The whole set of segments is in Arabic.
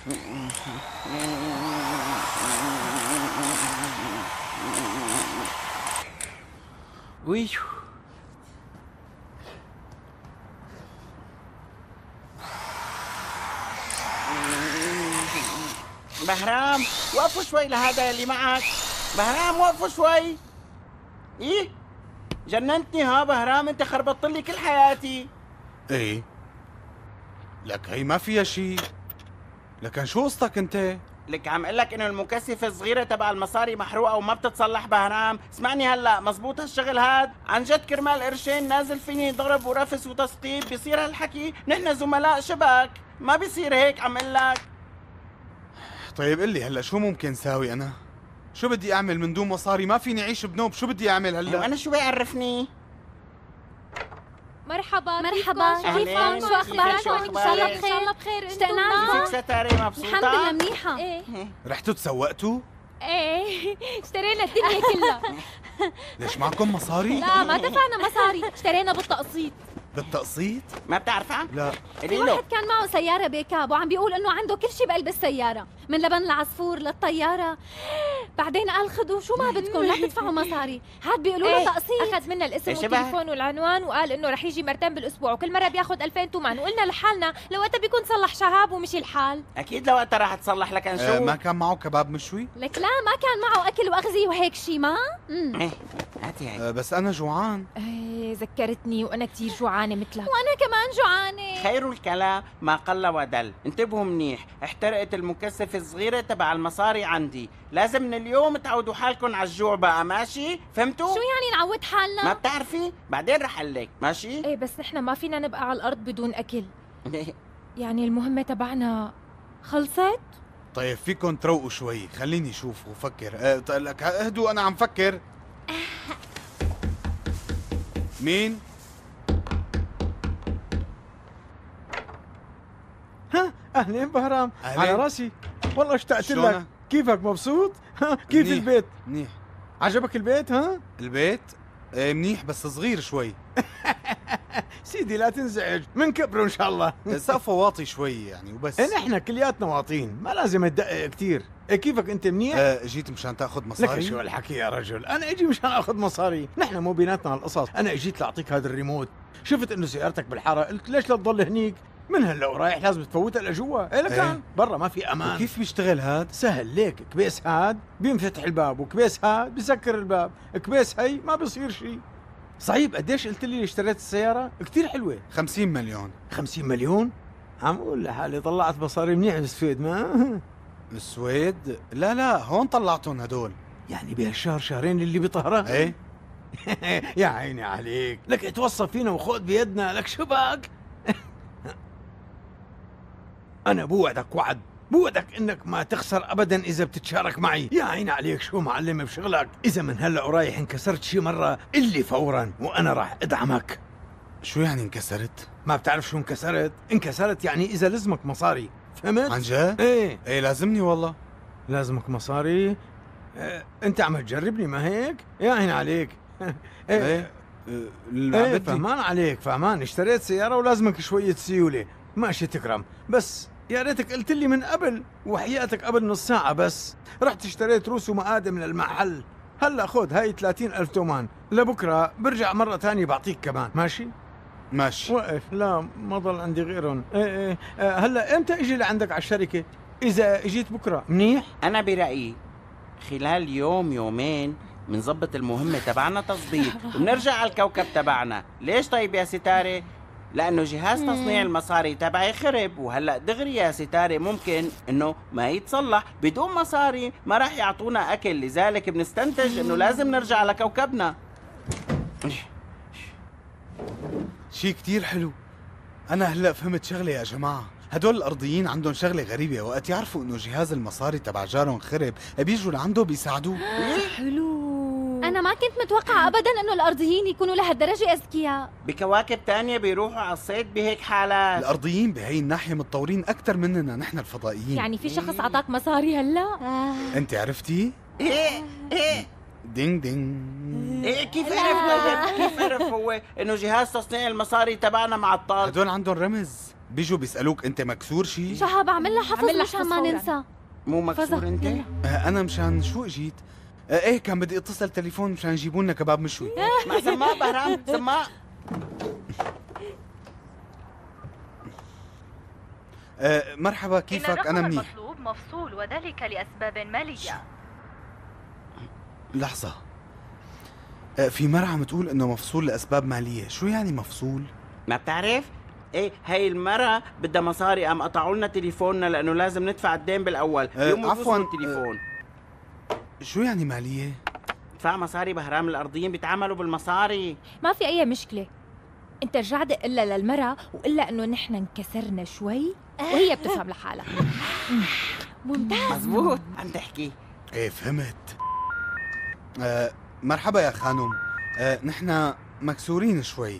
ويو. بهرام وقفوا شوي لهذا اللي معك. بهرام وقفوا شوي. ايه جننتني ها بهرام، انت خربطت لي كل حياتي. ايه لك هي ما فيها شيء، لكن شو قصتك انت؟ لك عم اقول لك انه المكثفه الصغيره تبع المصاري محروقه وما بتتصلح بهرام. اسمعني هلا، مزبوط هالشغل هاد؟ عن جد كرمال قرشين نازل فيني ضرب ورفس وتسطيب بيصير هالحكي؟ نحن زملاء شبك، ما بيصير هيك عم اقول لك. طيب قل لي هلا شو ممكن ساوي انا؟ شو بدي اعمل من دون مصاري؟ ما فيني اعيش بنوب، شو بدي اعمل هلا؟ وانا شو بيعرفني؟ مرحبا كيفكم؟ شو اخباركم؟ ان شاء الله بخير. ان شاء الله بخير. اشتقنا كيفك ستاري؟ مبسوطة؟ الحمد لله منيحة. ايه رحتوا تسوقتوا؟ ايه اشترينا الدنيا كلها. ليش معكم مصاري؟ لا ما دفعنا مصاري، اشترينا بالتقسيط. بالتقسيط؟ ما بتعرفها؟ لا. في واحد كان معه سيارة بيكاب وعم بيقول انه عنده كل شيء بقلب السيارة، من لبن العصفور للطيارة. بعدين قال خذوا شو ما بدكم، لا تدفعوا مصاري، هاد بيقولوا له تقسيط. اخذ منا الاسم والتليفون والعنوان وقال انه رح يجي مرتين بالاسبوع وكل مره بياخذ 2000 تومان، وقلنا لحالنا لوقتها بيكون صلح شهاب ومشي الحال. اكيد لوقتها راح تصلح لك شو؟ ما كان معه كباب مشوي؟ لك لا ما كان معه اكل واغذيه وهيك شيء ما. ايه هاتي هي. بس انا جوعان. ايه ذكرتني وانا كثير جوعانه مثلك. وانا كمان جوعانة. خير الكلام ما قل ودل. انتبهوا منيح، احترقت المكثفة الصغيرة تبع المصاري عندي، لازم من اليوم تعودوا حالكم على الجوع بقى، ماشي؟ فهمتوا؟ شو يعني نعود حالنا؟ ما بتعرفي؟ بعدين رح اقول لك، ماشي؟ ايه بس نحن ما فينا نبقى على الارض بدون اكل. يعني المهمه تبعنا خلصت؟ طيب فيكم تروقوا شوي، خليني اشوف وفكر. لك اهدوا انا عم فكر. مين؟ ها اهلين بهرام. أهلين. على راسي والله اشتقت لك. شلونك؟ كيفك مبسوط؟ ها كيف منيح. البيت؟ منيح. عجبك البيت؟ ها البيت؟ منيح بس صغير شوي. سيدي لا تنزعج، من كبره ان شاء الله. سقفه واطي شوي يعني وبس. نحن كلياتنا واطين، ما لازم تدقق كثير. كيفك انت منيح؟ جيت مشان تاخذ لك مصاري؟ شو الحكي يا رجل، انا اجي مشان اخذ مصاري، نحن مو بيناتنا هالقصص. انا اجيت لاعطيك هذا الريموت، شفت انه سيارتك بالحاره، قلت ليش لا تضل هنيك؟ من هلا ورايح لازم تفوتها لجوا. إيه لكان برا ما في امان. وكيف بيشتغل هاد؟ سهل ليك، كبيس هاد بينفتح الباب وكبيس هاد بيسكر الباب، كبيس هي ما بيصير شيء. صحيح قديش قلت لي اشتريت السيارة؟ كتير حلوة. 50 مليون. 50 مليون؟ عم اقول لحالي طلعت مصاري منيح بالسويد ما. السويد؟ لا هون طلعتهم هدول. يعني بهالشهر شهرين اللي بطهرة؟ ايه. يا عيني عليك، لك اتوصى فينا وخذ بيدنا، لك شو بك؟ انا بوعدك وعد، بوعدك انك ما تخسر ابدا اذا بتتشارك معي. يا عيني عليك شو معلم بشغلك، اذا من هلا ورايح انكسرت شي مره قلي فورا وانا راح ادعمك. شو يعني انكسرت؟ ما بتعرف شو انكسرت؟ انكسرت يعني اذا لزمك مصاري، فهمت؟ عن جد؟ ايه لازمني والله. لازمك مصاري؟ انت عم تجربني ما هيك؟ يا عيني عليك. ايه فهمان عليك، فهمان. اشتريت سياره ولازمك شويه سيوله، ماشي تكرم، بس يا ريتك قلت لي من قبل، وحياتك قبل نص ساعة بس. رحت اشتريت روس ومقادم للمحل، هلا خذ هاي 30,000 تومان، لبكرة برجع مرة ثانية بعطيك كمان، ماشي؟ ماشي. وقف، لا ما ضل عندي غيرهم. ايه هلا امتى اجي لعندك على الشركة؟ إذا اجيت بكرة منيح؟ أنا برأيي خلال يوم يومين منظبط المهمة تبعنا تظبيط وبنرجع على الكوكب تبعنا. ليش طيب يا ستارة؟ لأنه جهاز تصنيع المصاري تبعي خرب، وهلأ دغري يا ستارة ممكن إنه ما يتصلح. بدون مصاري ما راح يعطونا أكل، لذلك بنستنتج إنه لازم نرجع على كوكبنا. شي كتير حلو. أنا هلأ فهمت شغلة يا جماعة، هدول الأرضيين عندهم شغلة غريبة، وقت يعرفوا إنه جهاز المصاري تبع جارهم خرب بيجوا لعنده بيساعدوه. حلو. أنا ما كنت متوقعة أبداً إنه الأرضيين يكونوا لهالدرجة أذكياء. بكواكب تانية بيروحوا على الصيد بهيك حالات. الأرضيين بهي الناحية متطورين أكتر مننا نحن الفضائيين. يعني في شخص عطاك مصاري هلا؟ أنت عرفتي؟ إيه دينج دينج. إيه كيف عرف طيب؟ كيف عرف هو إنه جهاز تصنيع المصاري تبعنا معطل؟ هدول عندهم رمز بيجوا بيسألوك انت مكسور شي؟ شهاب اعمل لها حفظ عمل لها مشان حفظ ما فوراً. ننسى. مو مكسور فضل. انت؟ يلا. انا مشان شو اجيت؟ ايه كان بدي اتصل تليفون مشان يجيبوا لنا كباب مشوي. مع سماء بهرام، سماء. مرحبا، كيفك؟ انا منيح. المطلوب مفصول وذلك لأسباب مالية. لحظة، في مرة عم تقول انه مفصول لاسباب مالية، شو يعني مفصول؟ ما بتعرف؟ ايه هي المرة بدها مصاري، قام قطعوا لنا تليفوننا لأنه لازم ندفع الدين بالأول، يوم عفواً، يفصلوا التليفون. شو يعني مالية؟ دفع مصاري بهرام، الأرضيين بيتعاملوا بالمصاري. ما في اي مشكله. انت رجع دق الا للمرة وقلها انه نحن انكسرنا شوي وهي بتفهم لحالها. ممتاز. مزبوط عم تحكي. ايه فهمت. مرحبا يا خانم، نحن مكسورين شوي.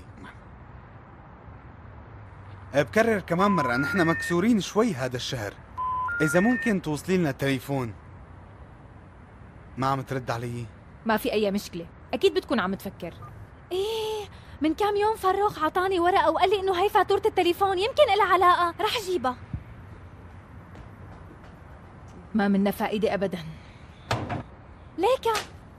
بكرر كمان مرة، نحن مكسورين شوي هذا الشهر. إذا ممكن توصلي لنا التليفون. ما عم ترد علي؟ ما في اي مشكله، اكيد بتكون عم تفكر. ايه من كام يوم فروخ عطاني ورقة وقال لي انه هي فاتورة التليفون، يمكن لها علاقة، رح اجيبها. ما منا فائده ابدا. ليكا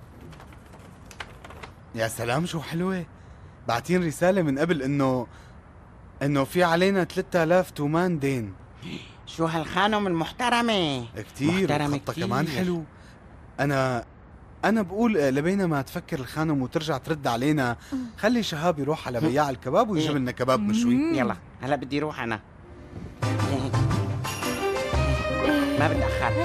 يا سلام شو حلوة. بعتين رسالة من قبل إنه في علينا 3000 تومان دين. شو هالخانم المحترمة. كتير، محترمة وخطة كتير. كمان حلو. أنا بقول لبينا ما تفكر الخانم وترجع ترد علينا، خلي شهاب يروح على بياع الكباب ويجيب لنا كباب مشوي. يلا هلا بدي روح أنا. ما بتأخر.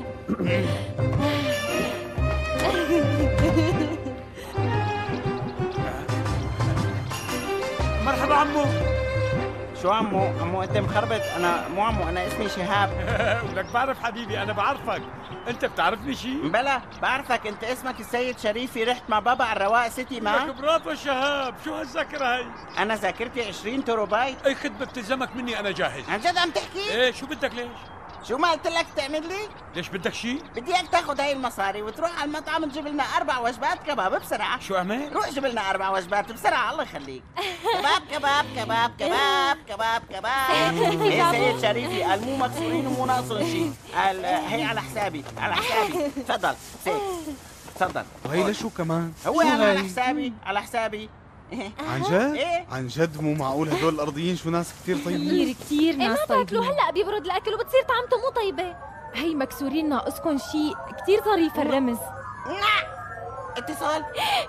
مرحبا عمو. شو عمو انت مخربط. انا مو عمو، انا اسمي شهاب. ولك بعرف حبيبي، انا بعرفك. انت بتعرفني شيء؟ بلا بعرفك، انت اسمك السيد شريفي، رحت مع بابا على الرواق سيتي ما؟ لك برافو شهاب، شو هالذاكرة هي؟ انا ذاكرتي 20 تيروبايت. اي خدمة بتلزمك مني انا جاهز. عن جد عم تحكي؟ ايه شو بدك ليش؟ شو ما قلت لك تعمل لي؟ ليش بدك شيء؟ بدي اياك تاخذ هاي المصاري وتروح على المطعم تجيب لنا 4 وجبات كباب بسرعة. شو اعمل؟ روح جيب لنا 4 وجبات بسرعة، الله يخليك. كباب كباب كباب كباب كباب كباب. ايه سيد شريفي، قال مو مكسورين ومو ناقصهم شيء، قال هي على حسابي على حسابي. تفضل سيد، تفضل. وهي لشو كمان؟ هو شو قال على هاي؟ حسابي على حسابي. عن جد؟ إيه؟ عن جد مو معقول، هدول الأرضيين شو ناس كتير طيبين. كتير ايه ناس ما تاكلوا، طيبين. هلا بيبرد الاكل وبتصير طعمته مو طيبة. هي مكسورين ناقصكم شيء كتير ظريف الرمز. اتصال.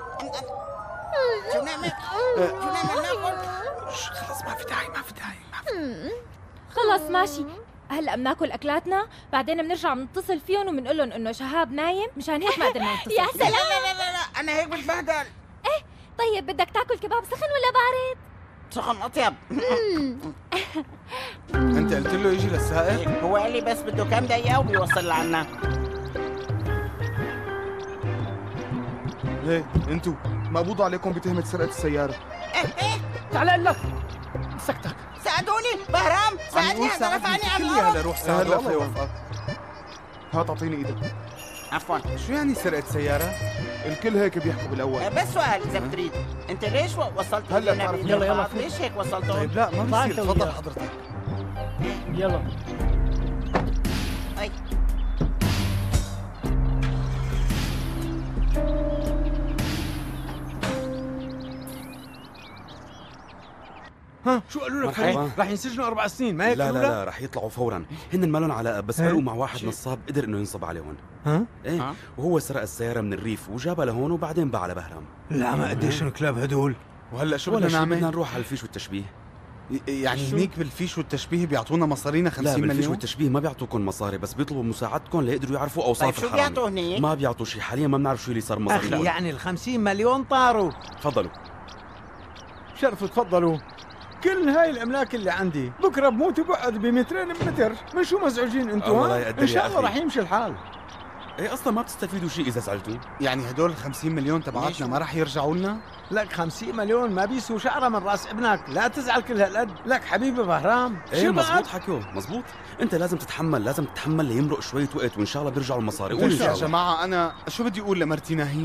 شو نعمل؟ شو نعمل ناكل؟ خلص ما في داعي ما في داعي ما في. خلص ماشي، هلا بناكل اكلاتنا، بعدين بنرجع بنتصل فيهم وبنقول لهم انه شهاب نايم، مشان هيك ما قدرنا نتصل. يا لا لا لا لا لا، انا هيك بتبهدل. طيب بدك تاكل كباب سخن ولا بارد؟ سخن اطيب. أنت قلت له يجي للسائق؟ هو قال لي بس بده كم دقيقة وبيوصل لعنا. ليه انتو مقبوض عليكم بتهمة سرقة السيارة. تعال اقول لك مسكتك. ساعدوني بهرام، ساعدني، هذا رفعني عن كلي هلا الارض. روح ساعد هلا الله يوفقك. هات اعطيني ايدك. عفوا. شو يعني سرقة سيارة؟ الكل هيك بيحكوا بالاول. بس سؤال اذا بتريد، انت ليش وصلت هلا لنا بتعرف. بإيد يلا البعض؟ ليش هيك وصلتهم؟ طيب لا ما بصير، تفضل حضرتك. يلا. اي ها شو قالوا لك؟ مرحبا. رح ينسجنوا 4 سنين، ما هيك لا قالوا لا لك؟ لا رح يطلعوا فورا. هن ما لهم علاقه، بس قالوا مع واحد نصاب قدر انه ينصب عليهم. ها؟ ايه ها؟ وهو سرق السياره من الريف وجابها لهون وبعدين باعها لبهرام. لا ما قديش الكلاب هدول. وهلا شو ولا بدنا شيء، بدنا نعمل؟ نروح على الفيش والتشبيه. يعني هنيك بالفيش والتشبيه بيعطونا مصارينا لا 50 بالفيش مليون؟ والتشبيه ما بيعطوكم مصاري، بس بيطلبوا مساعدتكم ليقدروا يعرفوا اوصاف طيب شو الحرامي. بيعطوا هنيك؟ ما بيعطوا شيء حاليا، ما بنعرف شو اللي صار اخي مصاري. يعني ال50 مليون طاروا. تفضلوا. شرفوا تفضلوا. كل هاي الاملاك اللي عندي بكره بموت وبقعد بمترين بمتر، من شو مزعوجين انتوا؟ الله لا يقدر ان يا شاء الله أخي. رح يمشي الحال. ايه اصلا ما بتستفيدوا شيء اذا زعلتوا. يعني هدول 50 مليون تبعاتنا ما رح يرجعوا لنا؟ لك 50 مليون ما بيسوا شعره من راس ابنك، لا تزعل كل هالقد. لك حبيبي بهرام. ايه شو مزبوط بعد؟ حكيو مزبوط. انت لازم تتحمل ليمرق شوية وقت، وان شاء الله بيرجعوا المصاري. قولوا ان ليش شاء يا الله. جماعة أنا شو بدي أقول لمرتي ناهيد؟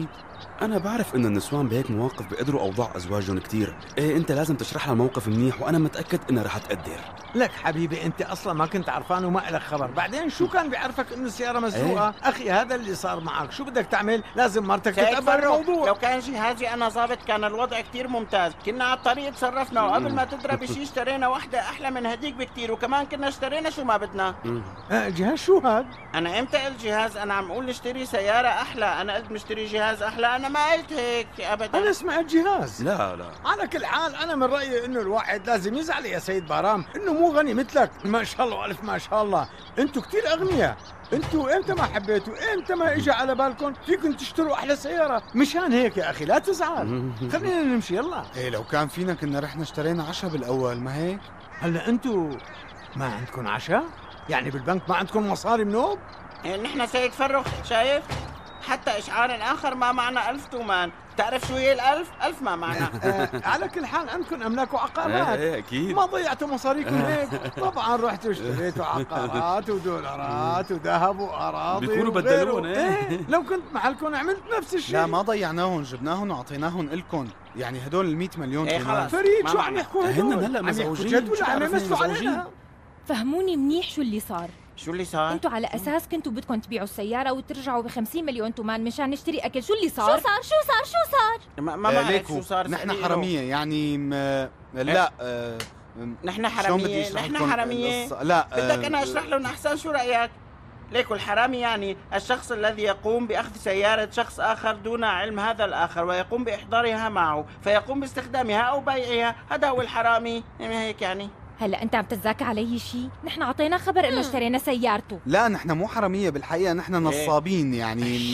انا بعرف انه النسوان بهيك مواقف بيقدروا اوضاع ازواجهم كثير. ايه انت لازم تشرح لها الموقف منيح، وانا متاكد انها رح تقدر. لك حبيبي انت اصلا ما كنت عرفان وما لك خبر، بعدين شو كان بيعرفك انه السياره مسروقه؟ ايه؟ اخي هذا اللي صار معك، شو بدك تعمل؟ لازم مرتك شايف تتقبل فرو؟ الموضوع. لو كان جهازي انا ظابط كان الوضع كتير ممتاز، كنا على الطريق تصرفنا وقبل ما تضرب شيء اشترينا واحدة أحلى من هديك بكتير، وكمان كنا اشترينا شو ما بدنا. جهاز شو هاد؟ أنا إمتى قلت جهاز؟ أنا عم أقول نشتري سيارة أحلى، أنا قلت نشتري جهاز أحلى، أنا ما قلت هيك أبدا. انا سمعت جهاز. لا على كل حال انا من رايي انه الواحد لازم يزعل يا سيد بهرام انه مو غني مثلك. ما شاء الله والف ما شاء الله، انتوا كثير اغنياء. انتوا امتى ما حبيتوا؟ امتى ما اجى على بالكم فيكم تشتروا احلى سياره؟ مشان هيك يا اخي لا تزعل. خلينا نمشي يلا. ايه لو كان فينا كنا رحنا اشترينا عشاء بالاول، ما هيك؟ هلا انتوا ما عندكم عشاء؟ يعني بالبنك ما عندكم مصاري منوب؟ نحن سيد فرخ شايف؟ حتى إشعار آخر ما معنا 1000 تومان، تعرف شو هي الألف؟ 1000 ما معنا. على كل حال عندكم املاك وعقارات. ايه اكيد. ما ضيعتوا مصاريكم هيك. طبعا رحتوا اشتريتوا عقارات ودولارات وذهب واراضي بيكونوا وغيره. بدلون. ايه لو كنت محلكم عملت نفس الشيء. لا ما ضيعناهم، جبناهم وعطيناهم إلكم، يعني هدول ال 100 مليون إيه تومان. خلاص. فريد ما شو معنا. عم يحكوا هن هدول؟ هلا عم يحكوا مزعوجين. جد ولا شو عم بتعرفني يمسوا مزعوجين؟ علينا؟ فهموني منيح شو اللي صار. شو اللي صار؟ انتوا على اساس كنتوا بدكم تبيعوا السياره وترجعوا ب 50 مليون تومان مشان نشتري اكل، شو اللي صار؟ شو صار؟ ما بعرف ليكو شو صار. نحن اسألي له. حرامية يعني لا نحن شلون بدي حرامية، أشرح نحن لكم حرامية. القصة؟ لا بدك أنا أشرح لهم أحسن؟ شو رأيك؟ ليكو الحرامي يعني الشخص الذي يقوم بأخذ سيارة شخص آخر دون علم هذا الآخر ويقوم بإحضارها معه فيقوم باستخدامها أو بيعها، هذا هو الحرامي. هيك يعني. هلا انت عم تتذاكى علي شيء؟ نحن عطينا خبر انه اشترينا سيارته. لا نحن مو حرامية بالحقيقة، نحن نصابين يعني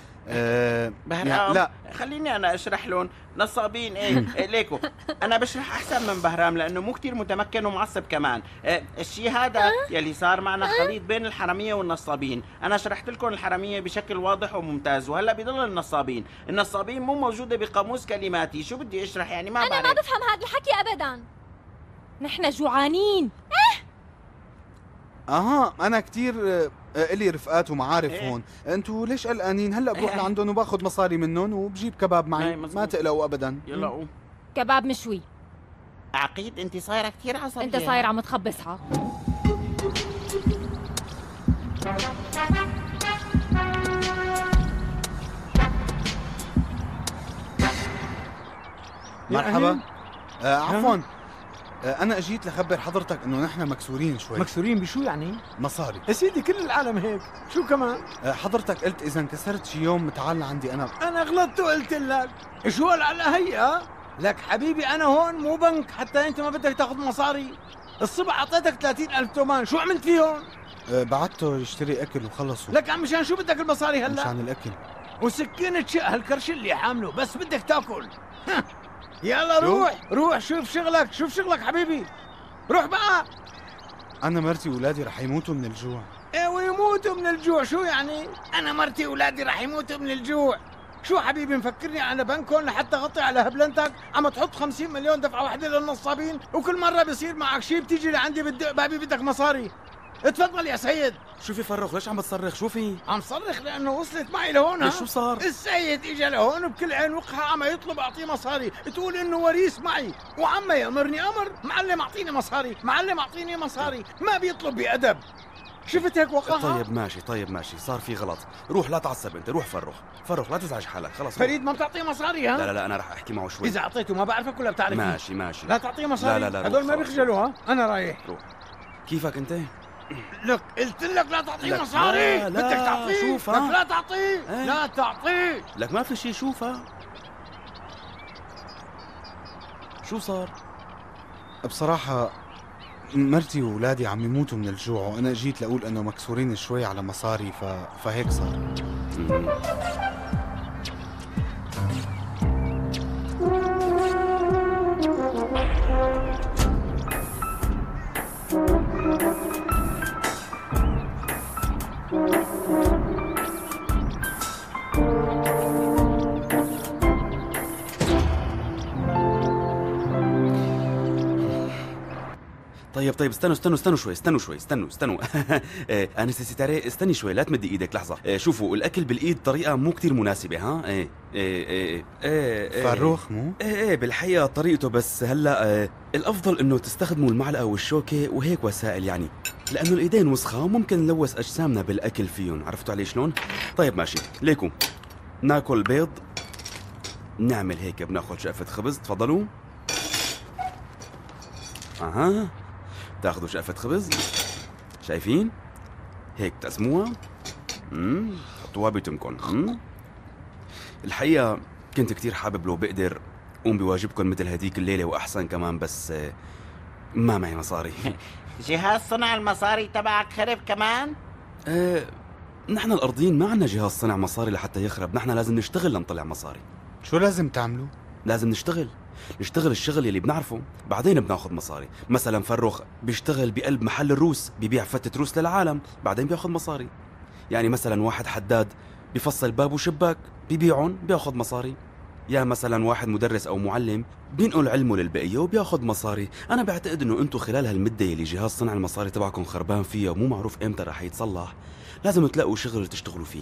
بهرام لا خليني انا اشرح لهم. نصابين ايه ليكو انا بشرح احسن من بهرام لانه مو كتير متمكن ومعصب كمان. الشيء هذا يلي صار معنا خليط بين الحراميه والنصابين. انا شرحت لكم الحراميه بشكل واضح وممتاز، وهلا بضل النصابين مو موجوده بقاموس كلماتي. شو بدي اشرح يعني؟ ما أنا بعرف. ما بفهم هذا الحكي أبدا. نحن جوعانين. اها انا كتير الي رفقات ومعارف إيه. هون. انتوا ليش قلقانين؟ هلا بروح لعندهم وباخذ مصاري منهم وبجيب كباب معي، ما تقلقوا ابدا. يلا قوم. كباب مشوي. عقيد انت صايره كثير عصبيه. انت صاير عم تخبصها. مرحبا. عفوا انا اجيت لخبر حضرتك انه نحن مكسورين شوي. مكسورين بشو يعني؟ مصاري يا سيدي كل العالم هيك، شو كمان؟ حضرتك قلت اذا انكسرت شي يوم تعال لعندي انا غلطت وقلت لك شو على هي؟ لك حبيبي انا هون مو بنك حتى انت ما بدك تاخذ مصاري. الصبح اعطيتك 30,000 تومان، شو عملت فيهم؟ بعته يشتري اكل وخلصوا. لك عم مشان شو بدك المصاري هلا؟ مشان الاكل. وسكينة شق هالكرش اللي حامله بس بدك تاكل. يلا روح شوف شغلك حبيبي، روح بقى. انا مرتي واولادي رح يموتوا من الجوع. ايه ويموتوا من الجوع شو يعني؟ انا مرتي واولادي رح يموتوا من الجوع. شو حبيبي مفكرني انا بنكون لحتى اغطي على هبلنتك؟ عم تحط 50 مليون دفعه واحده للنصابين وكل مره بصير معك شيء بتيجي لعندي بدق بابي بدك مصاري. اتفضل يا سيد. شو في فرخ؟ ليش عم بتصرخ؟ شو في؟ عم صرخ لانه وصلت معي لهون. شو صار؟ السيد اجى لهون بكل عين وقحه عم يطلب اعطيه مصاري، تقول انه وريث معي وعم يامرني امر. معلم اعطيني مصاري، ما بيطلب بادب. شفت هيك وقاحه؟ طيب ماشي صار في غلط. روح لا تعصب انت، روح فرخ لا تزعج حالك. خلص فريد ما بتعطيه مصاري ها؟ لا انا رح احكي معه شوي. اذا اعطيته ما بعرفك ولا بتعرفني؟ ماشي لا تعطيه مصاري. لا هدول ما روح، بيخجلوا ها؟ انا رايح. روح. كيفك انت؟ لك قلت لك لا تعطيه لك مصاري. لا، بدك تعطيه. شوف، لك ها؟ لا تعطيه. ايه؟ لا تعطيه. لك ما في شيء. شوفها شو صار؟ بصراحة مرتي وولادي عم يموتوا من الجوع وانا جيت لاقول انه مكسورين شوي على مصاري فهيك صار. طيب استنوا شوي استنوا انسة ستارة استني شوي لا تمدي ايدك لحظة. شوفوا الاكل بالايد طريقة مو كتير مناسبة ها. فروخ مو؟ ايه بالحقيقة طريقته، بس هلا الافضل انه تستخدموا المعلقة والشوكة وهيك وسائل يعني، لانه الايدين وسخة وممكن نلوث اجسامنا بالاكل فيهم، عرفتوا علي شلون؟ طيب ماشي، ليكم ناكل بيض، نعمل هيك، بناخذ شقفة خبز، تفضلوا. اها تاخذوا شقفة خبز، شايفين؟ هيك تقسموها، حطوها بتمكن. الحقيقة كنت كتير حابب لو بقدر قوم بواجبكم مثل هديك الليلة وأحسن كمان، بس ما معي مصاري. جهاز صنع المصاري تبعك خرب كمان؟ نحن الأرضيين ما عنا جهاز صنع مصاري لحتى يخرب، نحن لازم نشتغل لنطلع مصاري. شو لازم تعملوا؟ لازم نشتغل الشغل يلي بنعرفه، بعدين بناخذ مصاري. مثلا فروخ بيشتغل بقلب محل الروس، بيبيع فتة روس للعالم، بعدين بياخذ مصاري. يعني مثلا واحد حداد بيفصل باب وشباك، بيبيعهم بياخذ مصاري. يا مثلا واحد مدرس او معلم بينقل علمه للبقيه وبياخذ مصاري. انا بعتقد انه انتم خلال هالمده اللي جهاز صنع المصاري تبعكم خربان فيها ومو معروف امتى رح يتصلح، لازم تلاقوا شغل تشتغلوا فيه.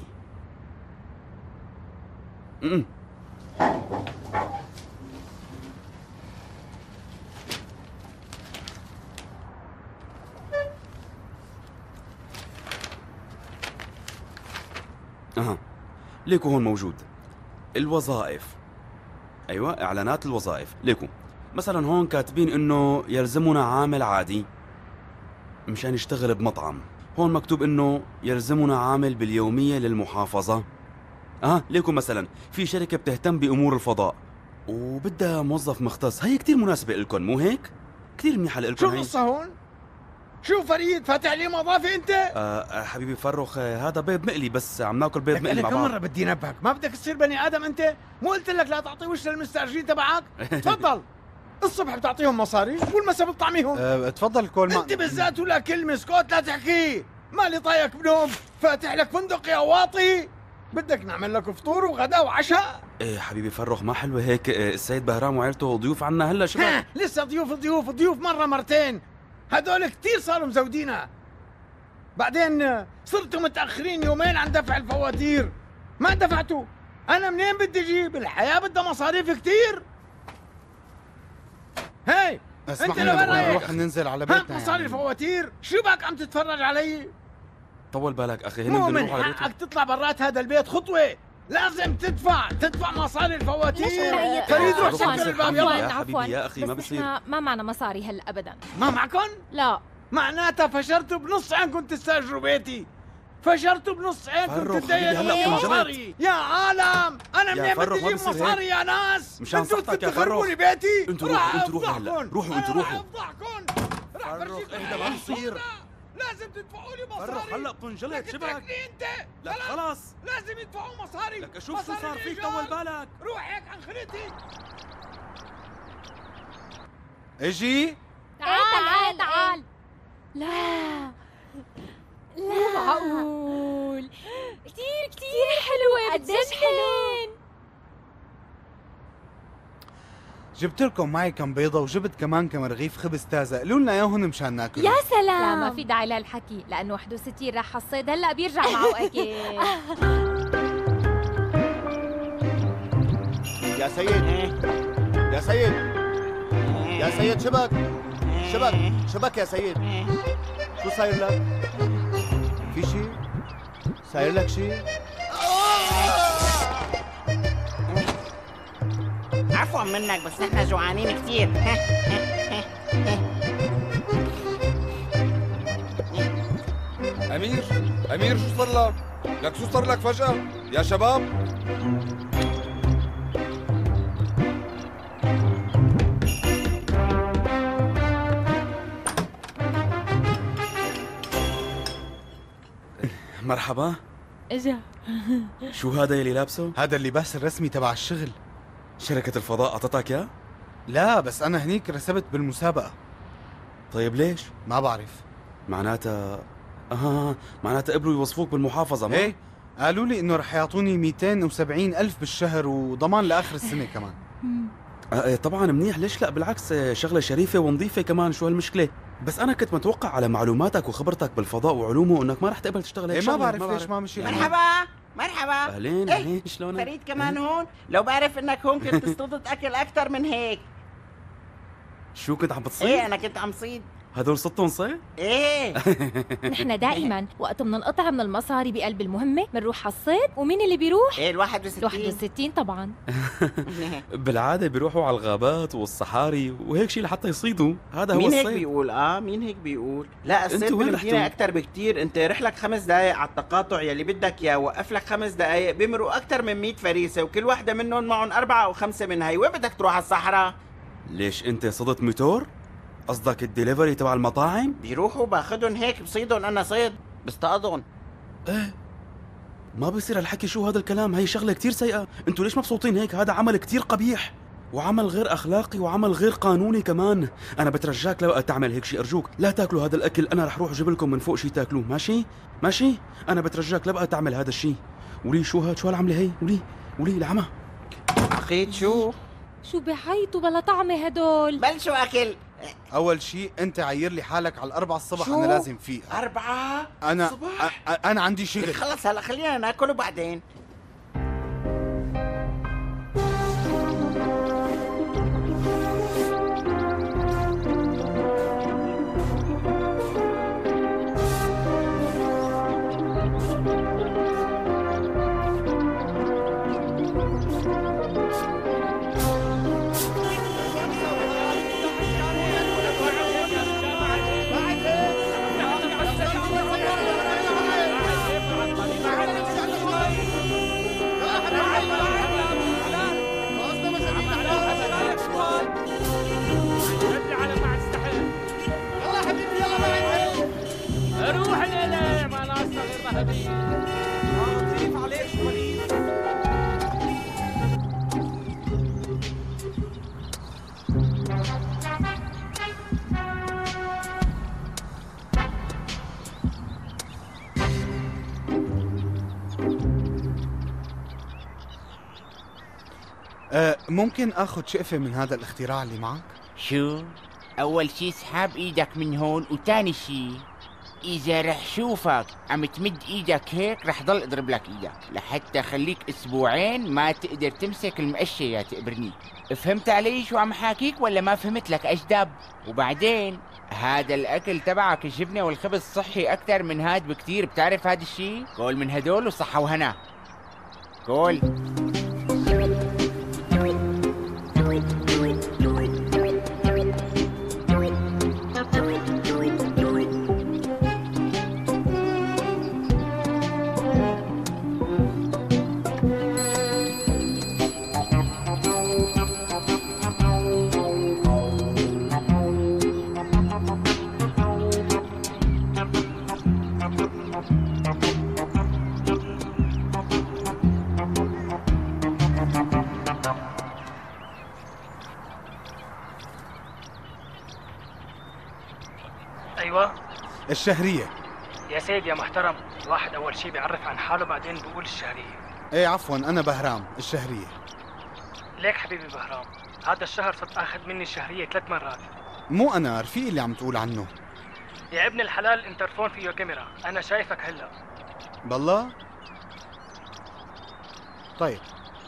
ليكو هون موجود الوظائف. ايوه اعلانات الوظائف. ليكو مثلا هون كاتبين انه يلزمنا عامل عادي مشان يشتغل بمطعم. هون مكتوب انه يلزمنا عامل باليومية للمحافظة. ليكو مثلا في شركة بتهتم بامور الفضاء وبدها موظف مختص. هي كتير مناسبة لكم مو هيك؟ كتير منيحة لكم. شو القصة هون؟ شو فريد فاتح لي مضافة انت؟ حبيبي فروخ هذا بيض مقلي، بس عم ناكل بيض مقلي مع بعض. كم مرة بدي نبهك، ما بدك تصير بني ادم انت؟ مو قلت لك لا تعطي وش للمستأجرين تبعك؟ تفضل. الصبح بتعطيهم مصاري والمساء بتطعميهم. تفضل كول انت بالذات ولا كلمة، اسكت لا تحكي. مالي طايق بنوم، فاتح لك فندق يا واطي. بدك نعمل لك فطور وغداء وعشاء؟ ايه حبيبي فروخ ما حلوة هيك، السيد بهرام وعيلته ضيوف عنا هلا شباب. لسه ضيوف مرة مرتين، هدول كتير صاروا مزودينها. بعدين صرتوا متأخرين يومين عن دفع الفواتير، ما دفعتوا. أنا منين بدي أجيب؟ الحياة بدها مصاريف كتير. هاي اسمح لنا بدنا نروح ننزل على بيتنا. مصاري يعني. الفواتير شو بك عم تتفرج علي؟ طول بالك أخي، مو من حقك تطلع برات هذا البيت خطوة. لازم تدفع مصاري الفواتير. فريد روح سكر الباب يلا. يا حبيبي يا أخي ما بصير. ما معنا مصاري هلا أبدا. ما معكن؟ لا. معناتها فشرتوا بنص عينكم تستاجروا بيتي. فشرتوا بنص عينكم تدينوا مصاري. يا عالم انا منين بدي اجيب مصاري يا ناس؟ مشان صحتك يا فروخ. بيتي. انتوا روحوا هلا، روحوا. افضحكم. فروخ اهدى ما بصير. لازم تدفعوا لي مصاري. فروخ هلا بتنجلط شبك. انت لا خلاص لازم يدفعوا مصاري. لك شوف شو صار فيك، طول بالك. روح هيك عن خليتي. اجي تعال. لا مو معقول. كتير حلوة. قديش حلوين. جبت لكم معي كم بيضة وجبت كمان كم رغيف خبز تازة، قولوا لنا اياهم مشان ناكل. يا سلام. لا ما في داعي لهالحكي، لأنه 61 راح الصيد هلا بيرجع معه أكيد. يا سيد شبك يا سيد. شو صاير لك؟ في شيء؟ صاير لك شيء؟ عفوا منك بس نحن جوعانين كثير. أمير شو صار لك؟ شو صار لك فجأة؟ يا شباب مرحبا. اجا. شو هذا يلي لابسه؟ هذا اللباس الرسمي تبع الشغل. شركة الفضاء أعطتك إياه؟ لا بس أنا هنيك رسبت بالمسابقة. طيب ليش؟ ما بعرف. معناتها معناتها قبلوا يوظفوك بالمحافظة. ايه قالوا لي إنه رح يعطوني 270,000 بالشهر وضمان لآخر السنة كمان. طبعا منيح، ليش لا؟ بالعكس شغله شريفه ونظيفه كمان، شو هالمشكله؟ بس انا كنت متوقع على معلوماتك وخبرتك بالفضاء وعلومه انك ما رح تقبل تشتغل هيك ما شغلة. بعرف ليش ما مشي. مرحبا مرحبا. اهلين شلونك؟ فريد كمان هون. لو بعرف انك هون كنت تصطاد اكل اكثر من هيك. شو كنت عم بتصيد؟ ايه انا كنت عم صيد. هدول صدتهم صيد؟ ايه. نحن دائما وقت بننقطع من المصاري بقلب المهمة بنروح على الصيد، ومين اللي بيروح؟ ايه ال61. ال61 طبعا. بالعاده بيروحوا على الغابات والصحاري وهيك شيء لحتى يصيدوا، هذا هو مين الصيد. هيك بيقول؟ مين هيك بيقول؟ لا الصيد انتوا وين بالمدينة رحتوا؟ اكثر بكتير. انت رح لك 5 دقائق على التقاطع يلي بدك اياه، وقف لك 5 دقائق، بيمروا اكثر من 100 فريسة، وكل وحدة منهم معهم 4 أو 5 من هي. وين بدك تروح على الصحراء؟ ليش انت صدت موتور؟ قصدك الدليفري تبع المطاعم؟ بيروحوا باخذهم هيك بصيدهم. انا صيد بصطادهم. ايه ما بيصير هالحكي، شو هذا الكلام؟ هي شغله كتير سيئه، انتوا ليش مبسوطين هيك؟ هذا عمل كتير قبيح وعمل غير اخلاقي وعمل غير قانوني كمان. انا بترجاك لو تعمل هيك شيء ارجوك لا تاكلوا هذا الاكل، انا رح اروح اجيب لكم من فوق شيء تاكلوه. ماشي انا بترجاك لا بقى تعمل هذا الشيء. ولي شو هاد؟ شو هالعمله هي؟ ولي العمى اخيت شو بحيطوا بلا طعمة هدول. بلشوا اكل. اول شيء انت عير لي حالك على 4 الصبح. شو؟ انا لازم فيق 4 انا الصبح؟ انا عندي شغل. خلص هلا خلينا ناكل وبعدين. ممكن اخذ شقفة من هذا الاختراع اللي معك؟ شو؟ أول شي اسحب إيدك من هون، وتاني شي إذا رح شوفك عم تمد إيدك هيك رح ضل أضرب لك إيدك لحتى خليك أسبوعين ما تقدر تمسك المقشة يا تقبرني. فهمت علي شو عم حاكيك ولا ما فهمت لك أجدب؟ وبعدين هذا الأكل تبعك الجبنة والخبز صحي أكثر من هاد بكتير، بتعرف هاد الشي؟ قول من هدول وصحة وهنا. قول. ايوه الشهرية. يا سيد يا محترم، الواحد اول شيء بيعرف عن حاله بعدين بيقول الشهرية. ايه عفوا انا بهرام. الشهرية. ليك حبيبي بهرام، هذا الشهر صرت اخذ مني الشهرية 3 مرات. مو انا، رفيقي اللي عم تقول عنه. يا ابن الحلال انترفون فيه كاميرا، انا شايفك هلا. بالله؟ طيب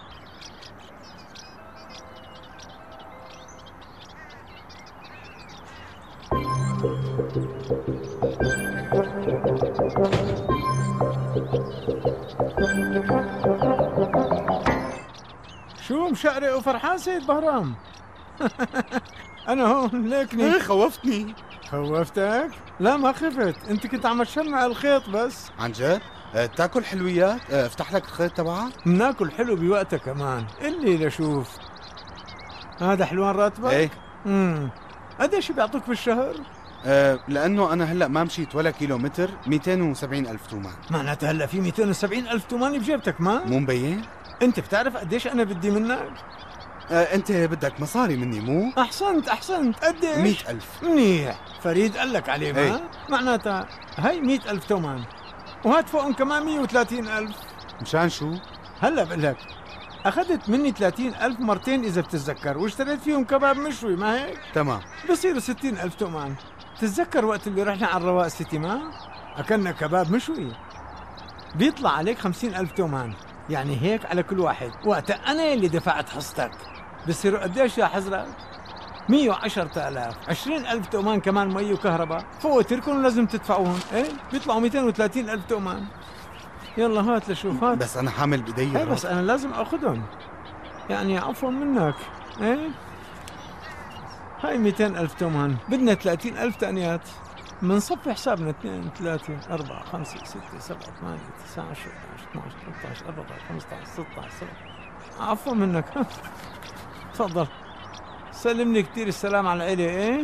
شو مشقرق وفرحان سيد بهرام؟ أنا هون ليكني. ايه خوفتني. خوفتك؟ لا ما خفت، أنت كنت عم تشمع الخيط بس. عن جد؟ تاكل حلويات؟ افتح لك الخيط تبعك؟ بناكل حلو بوقتها كمان، قلي لشوف. هذا حلوان راتبك؟ ايه. قديش بيعطوك بالشهر؟ لأنه أنا هلأ ما مشيت ولا كيلومتر. 270,000 تومان. معناتها هلا في 270,000 تومان بجيبتك ما؟ مو مبين؟ أنت بتعرف قديش أنا بدي منك؟ أنت بدك مصاري مني مو؟ أحسنت قديش؟ 100,000. منيح، فريد قال لك عليه ما؟ ايه. معناتها هي 100,000 تومان، وهات فوقهم كمان 130,000. مشان شو؟ هلا بقول لك أخذت مني 30,000 مرتين إذا بتتذكر، واشتريت فيهم كباب مشوي، ما هيك؟ تمام. بصيروا 60,000 تومان. تتذكر وقت اللي رحنا على الرواق سيتي ما؟ أكلنا كباب مشوي، بيطلع عليك 50,000 تومان، يعني هيك على كل واحد. وقتها أنا اللي دفعت حصتك. بصيروا قديش يا حزرة؟ 110,000. 20,000 تومان كمان مي وكهرباء، فواتيركم لازم تدفعوهم. ايه بيطلعوا 230,000 تومان. يلا هات لشوف، هات. بس أنا حامل بإيدي. ايه بس أنا لازم أخذهم، يعني عفوا منك. ايه هاي 200,000 تومان، بدنا 30,000 تانيات. منصفي حسابنا 2 3 4 5 6 7 8 9 10 11 12 13 14 15 16 17. عفوا منك. تفضل سلمني كتير السلام على العيلة. ايه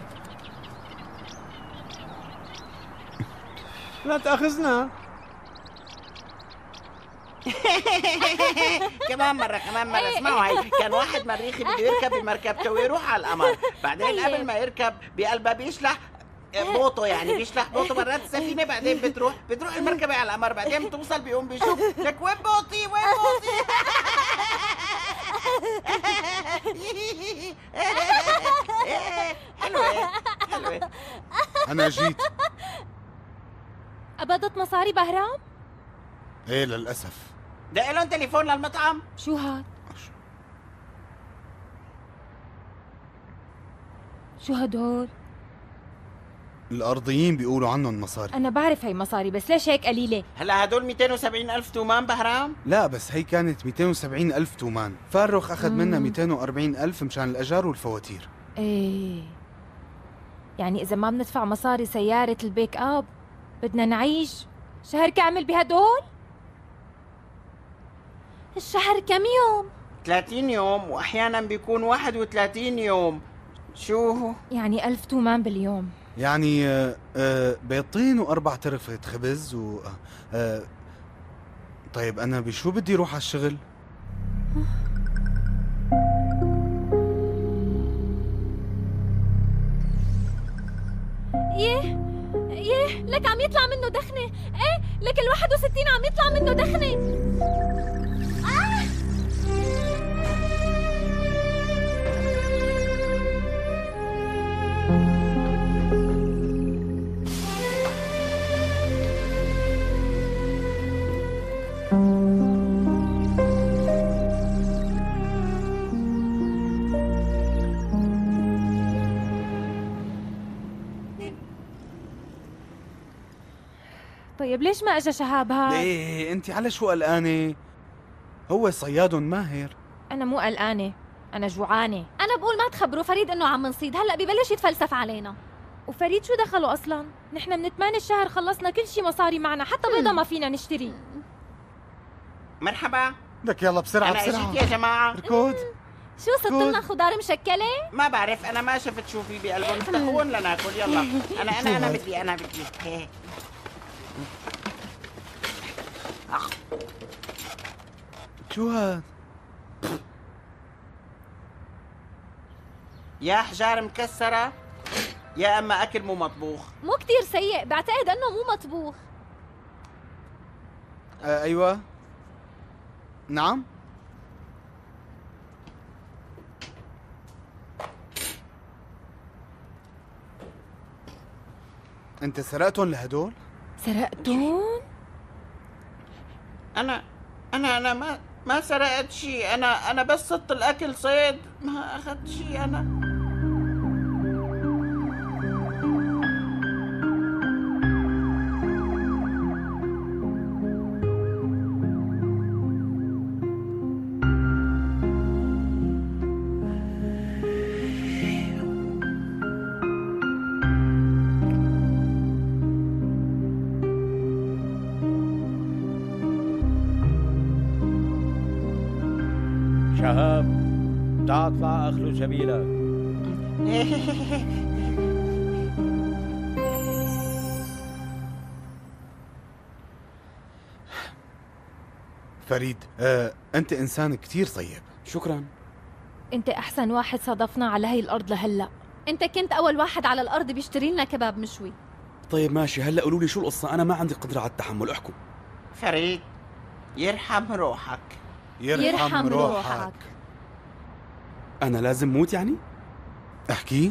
لا تأخذنا. كمان مرة اسمعوا هاي. كان واحد مريخي بده يركب بمركبته ويروح على القمر، بعدين قبل ما يركب بقلبها بيشلح بوطه، يعني بيشلح بوطه برات السفينة، بعدين بتروح المركبة على القمر، بعدين بتوصل بيقوم بيشوف لك وين بوطي وين بوطي. حلوة. أنا جيت. قبضت مصاري بهرام؟ ايه للأسف. دق لهم تليفون للمطعم. شو هاد؟ شو هدول؟ الأرضيين بيقولوا عنهم مصاري. أنا بعرف هي مصاري، بس ليش هيك قليلة؟ هلا هدول 270,000 تومان بهرام؟ لا بس هي كانت 270,000 تومان. فارخ أخذ منا 240,000 مشان الأجار والفواتير. ايه يعني إذا ما بندفع مصاري سيارة البيك أب بدنا نعيش شهر كامل بهدول؟ الشهر كم يوم؟ 30 يوم، وأحيانا بيكون 31 يوم. شو؟ يعني 1000 تومان باليوم. يعني بيضتين و4 ترفة خبز طيب أنا بشو بدي روح على الشغل؟ ايه لك عم يطلع منه دخنة. ايه لك ال61 عم يطلع منه دخنة. طيب ليش ما اجى شهاب هاد؟ ايه انت على شو قلقانة؟ هو صياد ماهر. انا مو قلقانة، انا جوعانة. انا بقول ما تخبروا فريد انه عم نصيد، هلا ببلش يتفلسف علينا. وفريد شو دخله اصلا؟ نحن من 8 الشهر خلصنا كل شيء مصاري معنا، حتى بيضة ما فينا نشتري. مرحبا. لك يلا بسرعة أنا بسرعة. أجيت يا جماعة. ركود. شو صرت لنا خضار مشكلة؟ ما بعرف، أنا ما شفت شو في بقلبهم، افتحوهم لناكل. يلا. أنا بدي هيك. شو هاد؟ يا حجار مكسرة يا أما أكل مو مطبوخ. مو كتير سيء، بعتقد انه مو مطبوخ. ايوه نعم. انت سرقتهم لهدول؟ سرقتون؟ أنا ما سرقت شيء، أنا بس صدت الأكل صيد، ما أخذت شيء أنا. شهاب تعال اطلع اخلو سبيلك. فريد انت انسان كتير طيب. شكرا. انت احسن واحد صادفنا على هي الارض لهلا. انت كنت اول واحد على الارض بيشتري لنا كباب مشوي. طيب ماشي، هلا قولوا لي شو القصة، أنا ما عندي قدرة على التحمل، احكوا. فريد يرحم روحك، يرحم روحك. أنا لازم موت يعني؟ احكي.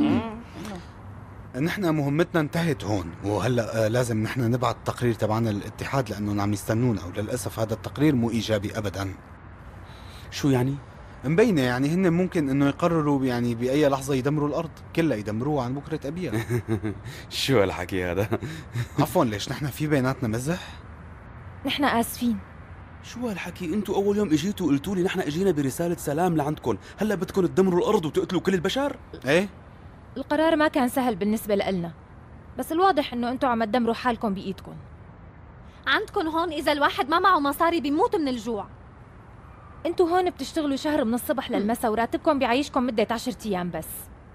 نحن مهمتنا انتهت هون، وهلا لازم نحن نبعث التقرير تبعنا للاتحاد لانه عم يستنونا، وللاسف هذا التقرير مو ايجابي ابدا. شو يعني؟ مبينه يعني هن ممكن انه يقرروا يعني باي لحظه يدمروا الارض كلها، يدمروها عن بكره ابيها. شو هالحكي هذا؟ عفوا ليش نحن في بيناتنا مزح؟ نحن اسفين. شو هالحكي؟ انتوا اول يوم اجيتوا قلتوا لي نحن اجينا برساله سلام لعندكم، هلا بدكم تدمروا الارض وتقتلوا كل البشر؟ ايه القرار ما كان سهل بالنسبه لنا، بس الواضح انه انتوا عم تدمروا حالكم بايدكم. عندكم هون اذا الواحد ما معه مصاري بيموت من الجوع. انتوا هون بتشتغلوا شهر من الصبح للمساء وراتبكم بيعيشكم مده 10 ايام بس.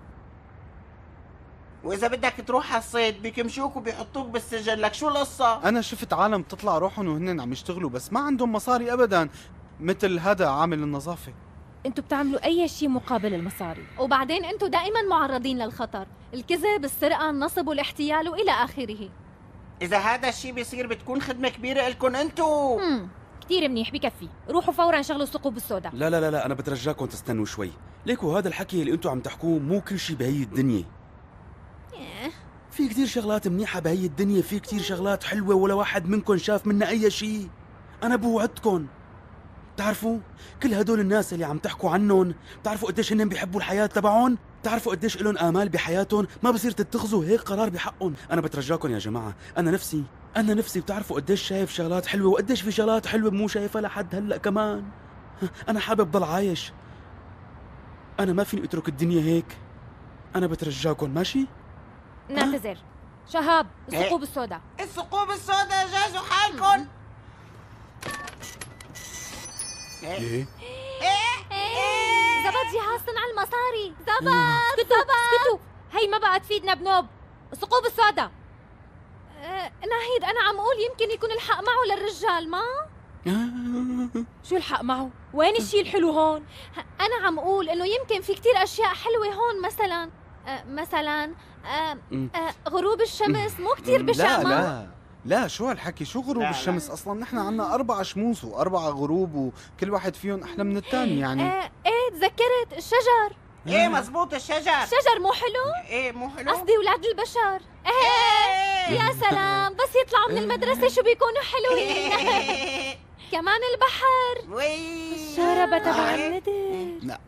واذا بدك تروح على الصيد بيكمشوك وبيحطوك بالسجن، لك شو القصه؟ انا شفت عالم تطلع روحهم وهن عم يشتغلوا بس ما عندهم مصاري ابدا، مثل هذا عامل النظافه. انتوا بتعملوا اي شيء مقابل المصاري، وبعدين انتوا دائما معرضين للخطر، الكذب، السرقه، النصب والاحتيال والى اخره. اذا هذا الشيء بيصير بتكون خدمه كبيره لكم انتو. كثير منيح، بكفي. روحوا فورا شغلوا الثقوب السوداء. لا لا لا، انا بترجاكم تستنوا شوي. ليكوا هذا الحكي اللي انتوا عم تحكوه مو كل شيء بهي الدنيا. في كتير شغلات منيحة بهي الدنيا، في كتير شغلات حلوة ولا واحد منكم شاف منا أي شيء. أنا بوعدكم. بتعرفوا كل هدول الناس اللي عم تحكوا عنهم، بتعرفوا قديش هن بيحبوا الحياة تبعهم؟ بتعرفوا قديش لهم آمال بحياتهم؟ ما بصير تتخذوا هيك قرار بحقهم. أنا بترجاكم يا جماعة، أنا نفسي بتعرفوا قديش شايف شغلات حلوة، وقديش في شغلات حلوة مو شايفها لحد هلأ كمان. أنا حابب ضل عايش. أنا ما فيني أترك الدنيا هيك. أنا بترجاكم ماشي؟ نعتذر. شهاب، الثقوب السوداء. الثقوب السوداء جهزوا حالكم. ايه زبط جهاز صنع المصاري، زبط. اسكتوا، هي ما بقى تفيدنا بنوب. الثقوب السوداء. ناهيد انا عم اقول يمكن يكون الحق معه للرجال، ما؟ شو الحق معه؟ وين الشيء الحلو هون؟ انا عم اقول انه يمكن في كتير اشياء حلوه هون، مثلا غروب الشمس مو كتير بشع. لا شو هالحكي؟ شو غروب الشمس؟ اصلا نحن عنا 4 شموس و4 غروب وكل واحد فيهم احلى من الثاني يعني. ايه تذكرت الشجر. ايه مزبوط، الشجر مو حلو؟ ايه مو حلو، قصدي ولاد البشر. يا سلام، بس يطلعوا من المدرسة شو بيكونوا حلوين. كمان البحر، الشاربة تبع الندى. لا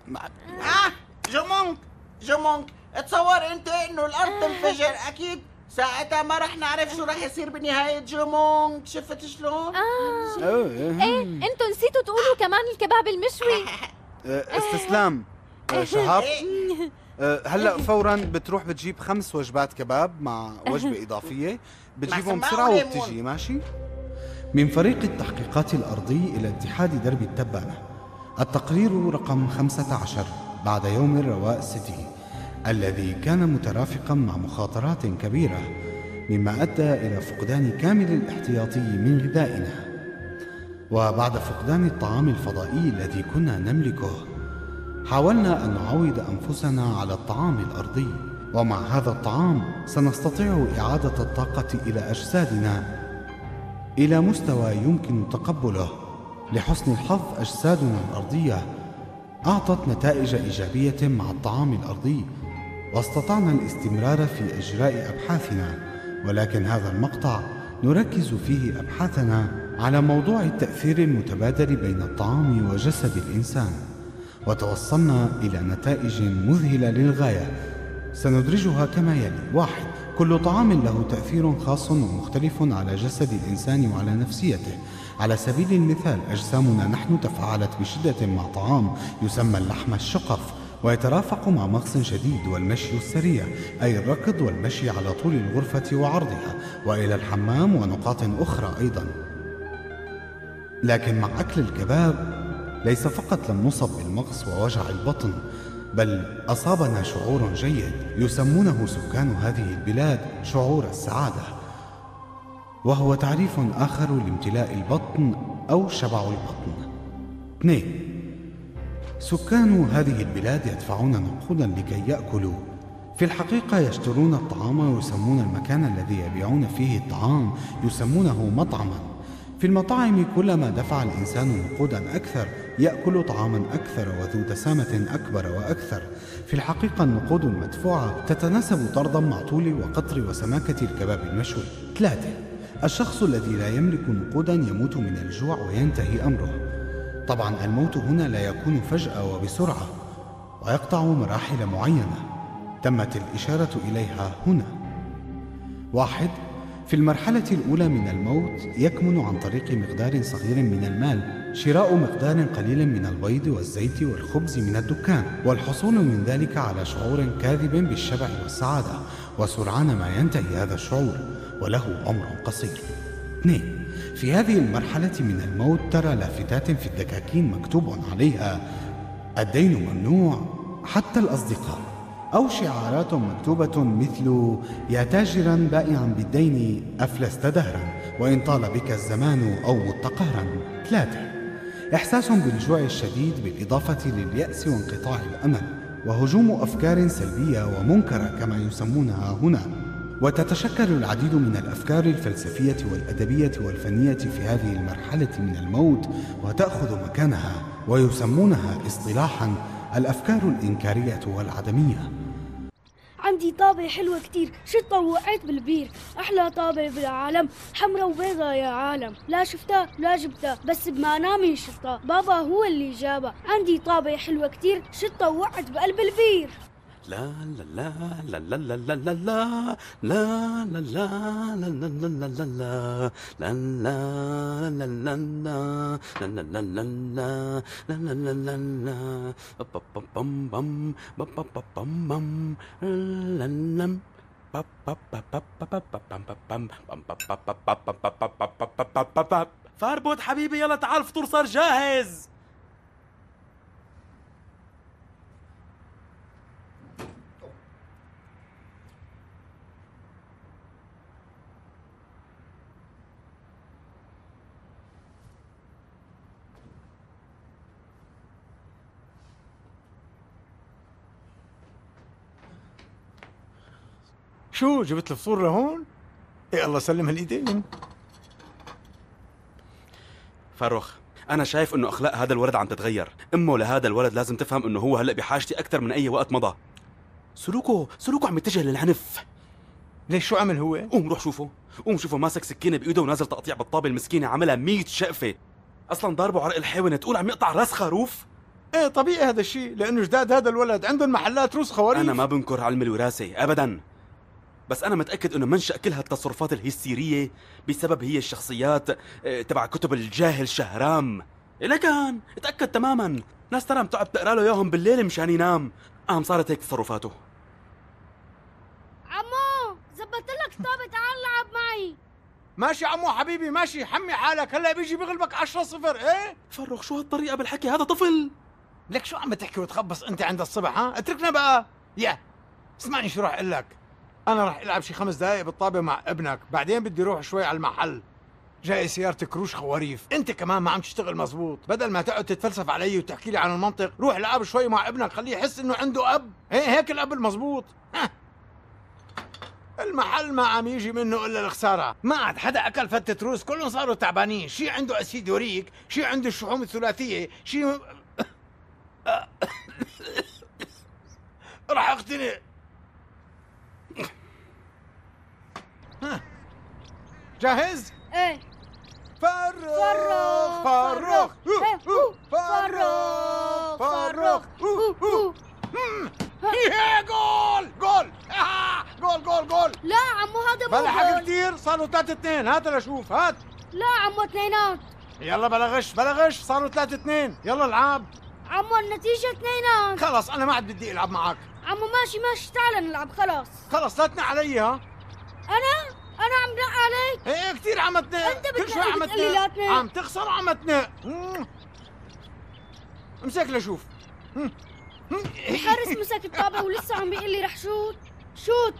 جمونك تصور انت انه الارض تنفجر، اكيد ساعتها ما رح نعرف شو رح يصير بنهاية جمونك. شفت شلون؟ ايه انتوا نسيتوا تقولوا كمان الكباب المشوي. استسلام شهاب. هلا فورا بتروح بتجيب 5 وجبات كباب مع وجبة إضافية، بتجيبهم بسرعة وبتجي ماشي؟ من فريق التحقيقات الأرضي إلى اتحاد درب التبانة. التقرير رقم 15 بعد يوم الرواء سيتي، الذي كان مترافقا مع مخاطرات كبيرة، مما أدى إلى فقدان كامل الاحتياطي من غذائنا، وبعد فقدان الطعام الفضائي الذي كنا نملكه، حاولنا أن نعود أنفسنا على الطعام الأرضي، ومع هذا الطعام سنستطيع إعادة الطاقة إلى أجسادنا إلى مستوى يمكن تقبله. لحسن الحظ أجسادنا الأرضية أعطت نتائج إيجابية مع الطعام الأرضي، واستطعنا الاستمرار في إجراء أبحاثنا، ولكن هذا المقطع نركز فيه أبحاثنا على موضوع التأثير المتبادل بين الطعام وجسد الإنسان، وتوصلنا إلى نتائج مذهلة للغاية سندرجها كما يلي: 1. كل طعام له تأثير خاص ومختلف على جسد الإنسان وعلى نفسيته. على سبيل المثال، أجسامنا نحن تفاعلت بشدة مع طعام يسمى اللحم الشقف، ويترافق مع مغص شديد والمشي السريع، أي الركض والمشي على طول الغرفة وعرضها، وإلى الحمام ونقاط أخرى أيضا. لكن مع أكل الكباب ليس فقط لم نصب بالمغص ووجع البطن، بل أصابنا شعور جيد يسمونه سكان هذه البلاد شعور السعادة، وهو تعريف آخر لامتلاء البطن أو شبع البطن. 2. سكان هذه البلاد يدفعون نقودا لكي يأكلوا. في الحقيقة يشترون الطعام ويسمون المكان الذي يبيعون فيه الطعام يسمونه مطعما. في المطاعم كلما دفع الإنسان نقودا أكثر يأكل طعاما أكثر وذو دسامة أكبر وأكثر. في الحقيقة النقود المدفوعة تتناسب طردا مع طول وقطر وسماكة الكباب المشوي. 3. الشخص الذي لا يملك نقودا يموت من الجوع وينتهي أمره. طبعا الموت هنا لا يكون فجأة وبسرعة ويقطع مراحل معينة تمت الإشارة إليها هنا. 1. في المرحلة الأولى من الموت يكمن عن طريق مقدار صغير من المال شراء مقدار قليل من البيض والزيت والخبز من الدكان، والحصول من ذلك على شعور كاذب بالشبع والسعادة، وسرعان ما ينتهي هذا الشعور وله عمر قصير. 2. في هذه المرحلة من الموت ترى لافتات في الدكاكين مكتوب عليها الدين ممنوع حتى الأصدقاء، أو شعارات مكتوبة مثل يا تاجرا بائعا بالدين أفلست دهرا وإن طال بك الزمان أو مت قهرا. 3. إحساس بالجوع الشديد بالإضافة لليأس وانقطاع الأمل وهجوم أفكار سلبية ومنكرة كما يسمونها هنا. وتتشكل العديد من الأفكار الفلسفية والأدبية والفنية في هذه المرحلة من الموت وتأخذ مكانها، ويسمونها اصطلاحا الأفكار الإنكارية والعدمية. عندي طابة حلوة كتير، شطة ووقعت بالبير، أحلى طابة بالعالم، حمرا وبيضة يا عالم، لا شفتها لا جبتها بس بمنامي شفتها، بابا هو اللي جابها. عندي طابة حلوة كتير، شطة ووقعت بقلب البير. لا لا لا لا لا لا لا لا لا لا لا لا لا لا لا لا. فاربوت حبيبي يلا تعال الفطور صار جاهز. شو جبت الفطور لهون؟ إيه الله سلم هالإيدين. فاروخ أنا شايف إنه أخلاق هذا الولد عم تتغير، أمه لهذا الولد لازم تفهم إنه هو هلأ بحاجتي أكثر من أي وقت مضى. سلوكه عم يتجه للعنف. ليش شو عمل هو؟ قوم روح شوفه، قوم شوفه ماسك سكينة بإيده ونازل تقطيع بالطابة المسكينة عملها 100 شقفة. أصلاً ضاربه عرق الحيوانة تقول عم يقطع راس خروف؟ ايه طبيعي هذا الشيء لأنه جداد هذا الولد عندهم محلات روس خواريف. أنا ما بنكر علم الوراثة أبداً، بس أنا متأكد إنه منشأ كل هالتصرفات الهستيرية بسبب هي الشخصيات تبع كتب الجاهل شهرام. لكن اتأكد تماماً ناس ترى بتقعد تقرا له إياهم بالليل مشان ينام. صارت هيك تصرفاته. عمو زبطت لك طابة، تعال لعب معي. ماشي عمو حبيبي ماشي، حمي حالك هلا بيجي بغلبك 10-0. ايه فرخ شو هالطريقة بالحكي، هذا طفل. لك شو عم تحكي وتخبص انت عند الصبح؟ ها اتركنا بقى. يا اسمعني شو راح اقول لك، انا راح العب شي 5 دقائق بالطابة مع ابنك، بعدين بدي اروح شوي على المحل، جاي سيارة كروش خواريف، انت كمان ما عم تشتغل مزبوط، بدل ما تقعد تتفلسف علي وتحكي لي عن المنطق، روح العب شوي مع ابنك خليه يحس انه عنده اب. هيك الاب المزبوط. المحل ما عم يجي منه الا الخساره، ما عاد حدا اكل فتة روس، كلهم صاروا تعبانين، شي عنده اسيد يوريك، شي عنده الشحوم الثلاثيه، شي راح اقتنع. جاهز؟ ايه. فروخ فروخ فروخ فروخ. جول جول جول جول جول. لا عمو هذا مو بلا حكي جول. كثير، صاروا 3-2. هات لشوف هات. لا عمو 2. يلا بلا غش بلا غش، صاروا 3-2. يلا العب. عمو النتيجة 2. خلص انا ما عاد بدي العب معك. عمو ماشي تعال نلعب خلاص. خلص لا تنق علي. ها انا عم نق عليك. ايه كثير عم تنق، انت كل شوي عم بتقلي لا تنق، تنق. عم تخسر وعم تنق. امسك لشوف. الحارس مسك الطابة ولسه عم بيقول لي رح شوت.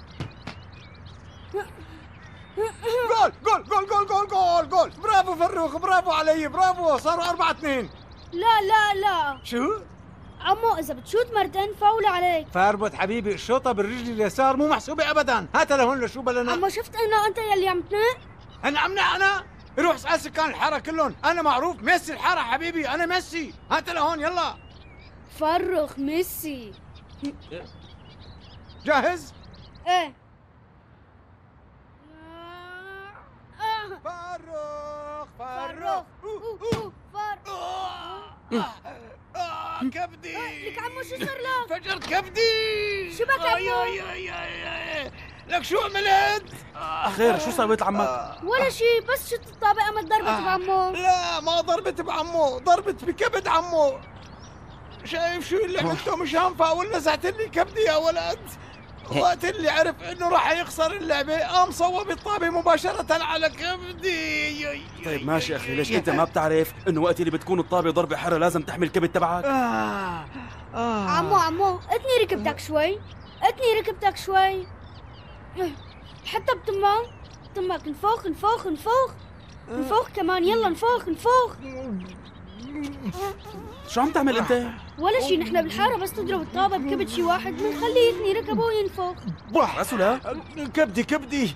جول جول جول جول جول جول جول. برافو فروخ، برافو علي، برافو. صاروا 4-2. لا شو؟ عمو إذا بتشوت مرتين فاول عليك. فاربط حبيبي، الشوطة بالرجل اليسار مو محسوبة أبداً. هات لهون لشو بلنا. عمو شفت إنه أنت يلي عم تنق؟ أنا عم نق أنا؟ روح اسأل سكان الحارة كلهم، أنا معروف ميسي الحارة حبيبي، أنا ميسي، هات لهون يلا. فرخ ميسي. جاهز؟ ايه. فرخ فرخ كبدي. لك عمو شو صار لك؟ فجرت كبدي. شو بك عمو؟ لك شو عملت؟ خير شو سويت عمك؟ ولا شيء، بس شت الطابق قامت ضربت بعمو. لا ما ضربت بعمو، ضربت بكبد عمو. شايف شو اللي عملته مش هنفع ولا زعت لي كبدي يا ولد. وقت اللي عرف انه راح يخسر اللعبه قام صوب الطابه مباشره على كبدي. طيب ماشي اخي، ليش انت ما بتعرف انه وقت اللي بتكون الطابه ضربه حره لازم تحمي الكبد تبعك؟ عمو اتني ركبتك شوي، اتني ركبتك شوي. حتى بتمك نفوخ نفوخ نفوخ نفوخ كمان، يلا نفوخ نفوخ. شو عم تعمل انت؟ ولا شيء، نحن بالحاره بس تضرب الطابه بكبد شي واحد بنخليه يثني ركبه وينفخ. راسه لا كبدي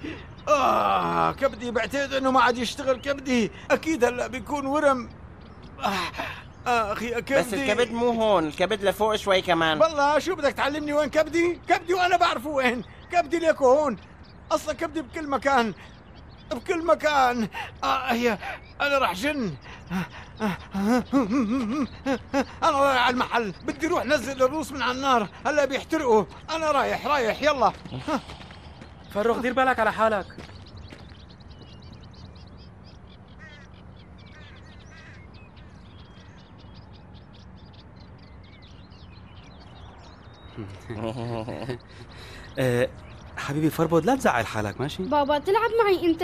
كبدي بعتقد انه ما عاد يشتغل كبدي، اكيد هلا بيكون ورم. اخي كبدي. بس الكبد مو هون، الكبد لفوق شوي كمان. والله شو بدك تعلمني وين كبدي؟ كبدي وانا بعرفه وين، كبدي ليكو هون، اصلا كبدي بكل مكان بكل مكان. انا راح جن. انا رايح على المحل، بدي روح نزل الروس من على النار، هلا بيحترقوا. انا رايح يلا. فرخ دير بالك على حالك. حبيبي فربود لا تزعل حالك ماشي؟ بابا تلعب معي انت.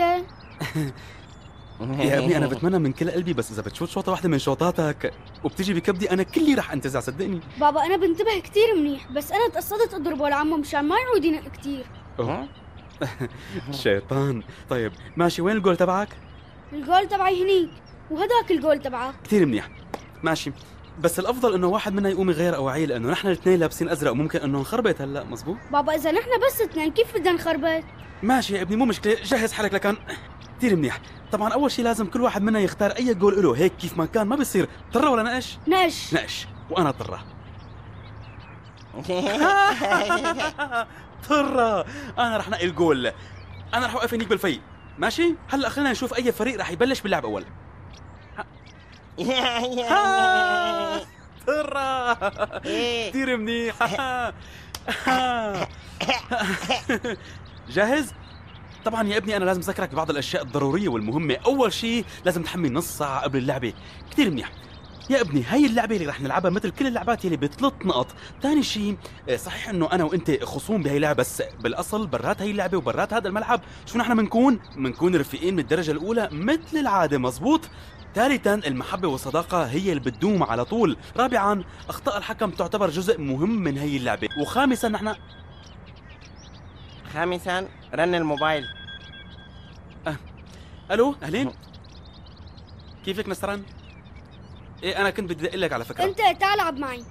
يا ابني انا بتمنى من كل قلبي، بس اذا بتشوت شوطه واحده من شوطاتك وبتجي بكبدي انا كلي رح انتزع صدقني. بابا انا بنتبه كثير منيح، بس انا تقصدت اضربه لعمه مشان ما يعود ينق كثير. شيطان. طيب ماشي، وين الجول تبعك؟ الجول تبعي هنيك، وهداك الجول تبعك. كثير منيح ماشي، بس الافضل انه واحد منا يقوم يغير اواعيه لانه نحن الاثنين لابسين ازرق وممكن انه نخربط هلا. مزبوط بابا، اذا نحن بس اثنين كيف بدنا نخربط؟ ماشي يا ابني مو مشكله، جهز حالك لكان كثير منيح. طبعا اول شيء لازم كل واحد منا يختار اي جول له، هيك كيف ما كان ما بيصير طره ولا نقش. نقش وانا طره. طره انا رح نقي الجول، انا رح اوقف هنيك بالفي ماشي. هلا خلينا نشوف اي فريق رح يبلش باللعب اول. طره كثير منيح. جاهز؟ طبعا يا ابني انا لازم اذكرك ببعض الاشياء الضروريه والمهمه. اول شيء لازم تحمي نص ساعه قبل اللعبه. كثير منيح يا ابني، هاي اللعبه اللي رح نلعبها مثل كل اللعبات اللي ب3 نقط. ثاني شيء صحيح انه انا وانت خصوم بهي اللعبه، بس بالاصل برات هي اللعبه وبرات هذا الملعب شو نحن بنكون رفيقين من الدرجه الاولى مثل العاده. مزبوط. ثالثا المحبه والصداقه هي اللي بتدوم على طول. رابعا اخطاء الحكم تعتبر جزء مهم من هي اللعبه. وخامسا نحن رن الموبايل. الو اهلين، كيفك نسران؟ ايه انا كنت بدي اقول لك على فكره. انت تعال العب معي.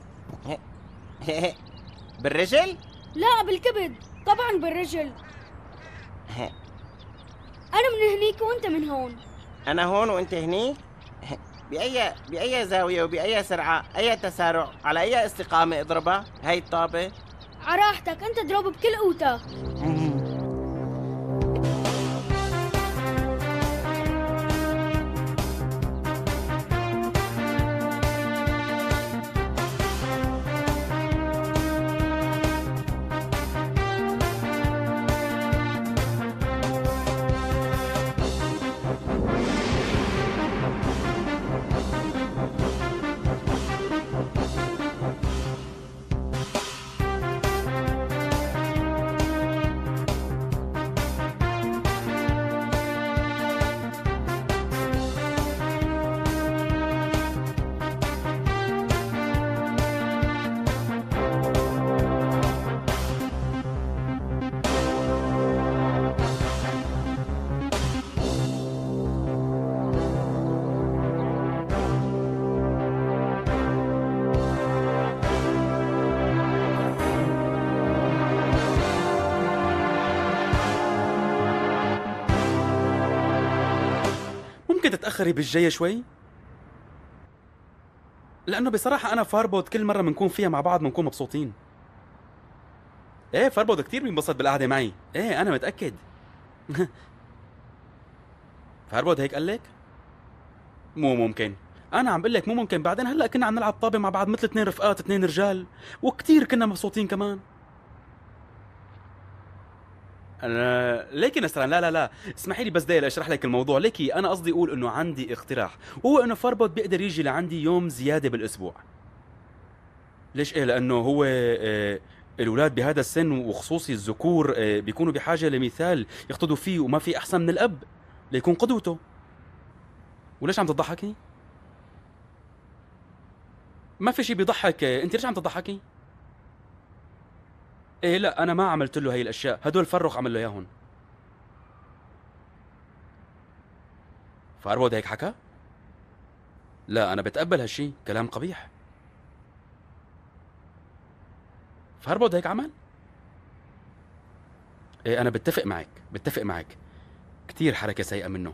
بالرجل؟ لا بالكبد، طبعا بالرجل. انا من هنيك وانت من هون. انا هون وانت هنيك؟ باي زاويه وباي سرعه، اي تسارع، على اي استقامه اضربها هاي الطابه؟ على راحتك، انت اضرب بكل قوتك. ممكن تتاخري بالجايه شوي؟ لانه بصراحه انا فاربود كل مره بنكون فيها مع بعض بنكون مبسوطين. ايه فاربود كثير بينبسط بالقعده معي، ايه انا متاكد. فاربود هيك قال لك؟ مو ممكن، انا عم بقول لك مو ممكن. بعدين هلا كنا عم نلعب طابه مع بعض مثل اثنين رفقات، اثنين رجال، وكثير كنا مبسوطين كمان. أنا ليكي نسرا لا اسمحي لي بس دقيقة اشرح لك الموضوع. ليكي انا قصدي اقول انه عندي اقتراح، وهو انه فاربود بيقدر يجي لعندي يوم زيادة بالاسبوع. ليش؟ ايه لانه هو الاولاد بهذا السن وخصوصي الذكور بيكونوا بحاجة لمثال يقتدوا فيه، وما في احسن من الاب ليكون قدوته. وليش عم تضحكي؟ ما في شيء بيضحك، انت ليش عم تضحكي؟ ايه لا انا ما عملت له هي الاشياء، هدول فرخ عمل له اياهم. فاربود هيك حكى؟ لا انا بتقبل هالشي، كلام قبيح. فاربود هيك عمل؟ ايه انا بتفق معك كتير حركة سيئة منه.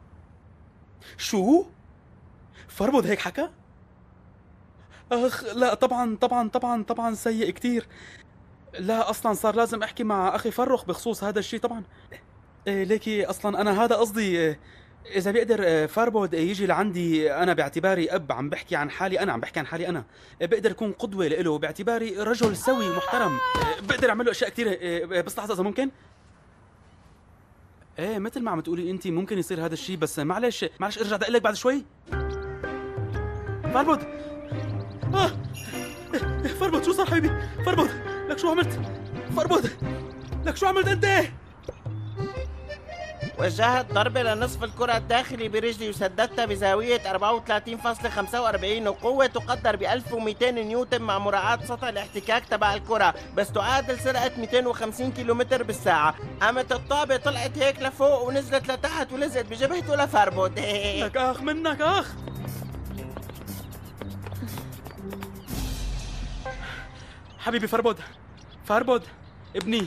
شو؟ فاربود هيك حكى؟ اخ لا طبعا سيء كتير. لا اصلا صار لازم احكي مع اخي فرخ بخصوص هذا الشيء طبعا. ليكي اصلا انا هذا قصدي، اذا بيقدر فاربود يجي لعندي انا باعتباري اب، عم بحكي عن حالي انا بقدر اكون قدوه له باعتباري رجل سوي محترم، بقدر اعمل له اشياء كثيره. بس لحظه اذا ممكن. ايه مثل ما عم تقولي انت ممكن يصير هذا الشيء، بس معلش ارجع دق لك بعد شوي. فاربود فاربود شو صار حبيبي؟ فاربود لك شو عملت؟ فاربود لك شو عملت انت؟ وجهت ضربة لنصف الكرة الداخلي برجلي وسددتها بزاوية 34.45 وقوة تقدر ب 1200 نيوتن مع مراعاة سطح الاحتكاك تبع الكرة، بس تعادل سرعة 250 كيلومتر بالساعة. قامت الطابة طلعت هيك لفوق ونزلت لتحت ولزقت بجبهته لفاربود. لك اخ منك اخ. حبيبي فاربود ابني.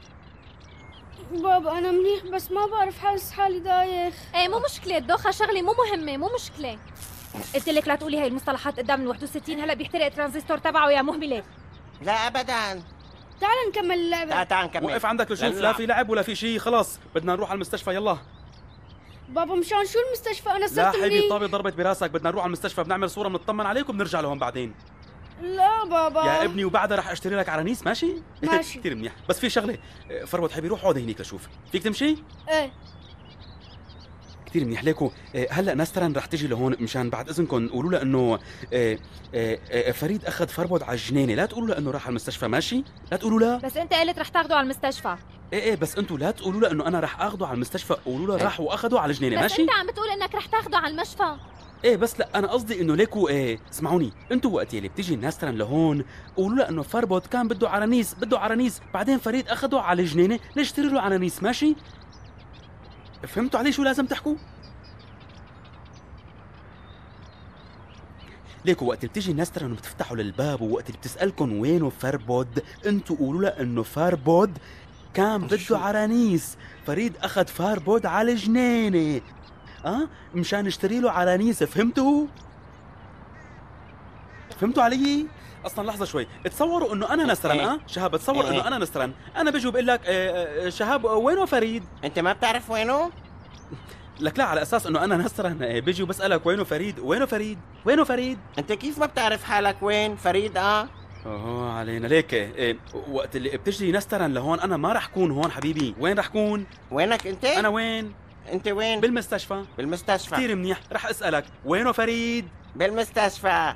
بابا أنا منيح بس ما بعرف حاسس حالي دايخ. ايه مو مشكلة، الدوخة شغلة مو مهمة، مو مشكلة. قلت لك لا تقولي هاي المصطلحات قدام ال 61، هلا بيحترق الترانزستور تبعه يا مهملة. لا أبداً. تعال نكمل اللعبة. تعال نكمل. وقف عندك لشوف، لا في لعب ولا في شيء، خلاص بدنا نروح على المستشفى يلا. بابا مشان شو المستشفى؟ أنا صرت لا حبيبي الطابة ضربت براسك، بدنا نروح على المستشفى بنعمل صورة بنطمن عليك وبنرجع لهون بعدين. لا بابا يا ابني وبعدها رح اشتري لك عرانيس. ماشي؟ ماشي. كثير منيح، بس في شغله فروت حبيبي روح اقعد هنيك لشوف فيك تمشي. ايه كثير منيح. ليكو هلا نسترن رح تجي لهون مشان بعد اذنكم قولوا له انه فريد اخذ فربود على الجنينه، لا تقولوا له انه راح على المستشفى. ماشي؟ لا تقولوا له. بس انت قلت رح تاخده على المستشفى. ايه بس انتوا لا تقولوا له انه انا رح اخده على المستشفى، قولوا له راح واخده على الجنينه. بس ماشي؟ انت عم بتقول انك رح تاخده على المشفى. ايه بس لا انا قصدي انه ليكو اسمعوني، انتوا وقت يلي بتيجي ناسترن لهون قولوا له انه فربود كان بده عرانيس، بعدين فريد اخده على الجنينه نشتري له عرانيس. ماشي؟ فهمتوا علي شو لازم تحكوا؟ ليكو وقت اللي بتيجي ناسترن وبتفتحوا للباب ووقت اللي بتسالكم وينه فربود، انتوا قولوا له انه فربود كان بده عرانيس، فريد اخذ فربود على الجنينه مشان نشتري له عرانيس. فهمتوا علي؟ اصلا لحظه شوي، تصوروا انه انا نسترن. شهاب تصور انه انا نسترن، انا بيجي وبقول لك شهاب وينه فريد؟ انت ما بتعرف وينه؟ لك لا، على اساس انه انا نسترن بيجي وبسالك وينه فريد؟ انت كيف ما بتعرف حالك وين فريد؟ علينا ليك. وقت اللي بتجي نسترن لهون انا ما رح كون هون حبيبي. وين رح كون؟ وينك انت؟ انا وين؟ انت وين؟ بالمستشفى. كثير منيح، رح اسالك وينه فريد؟ بالمستشفى.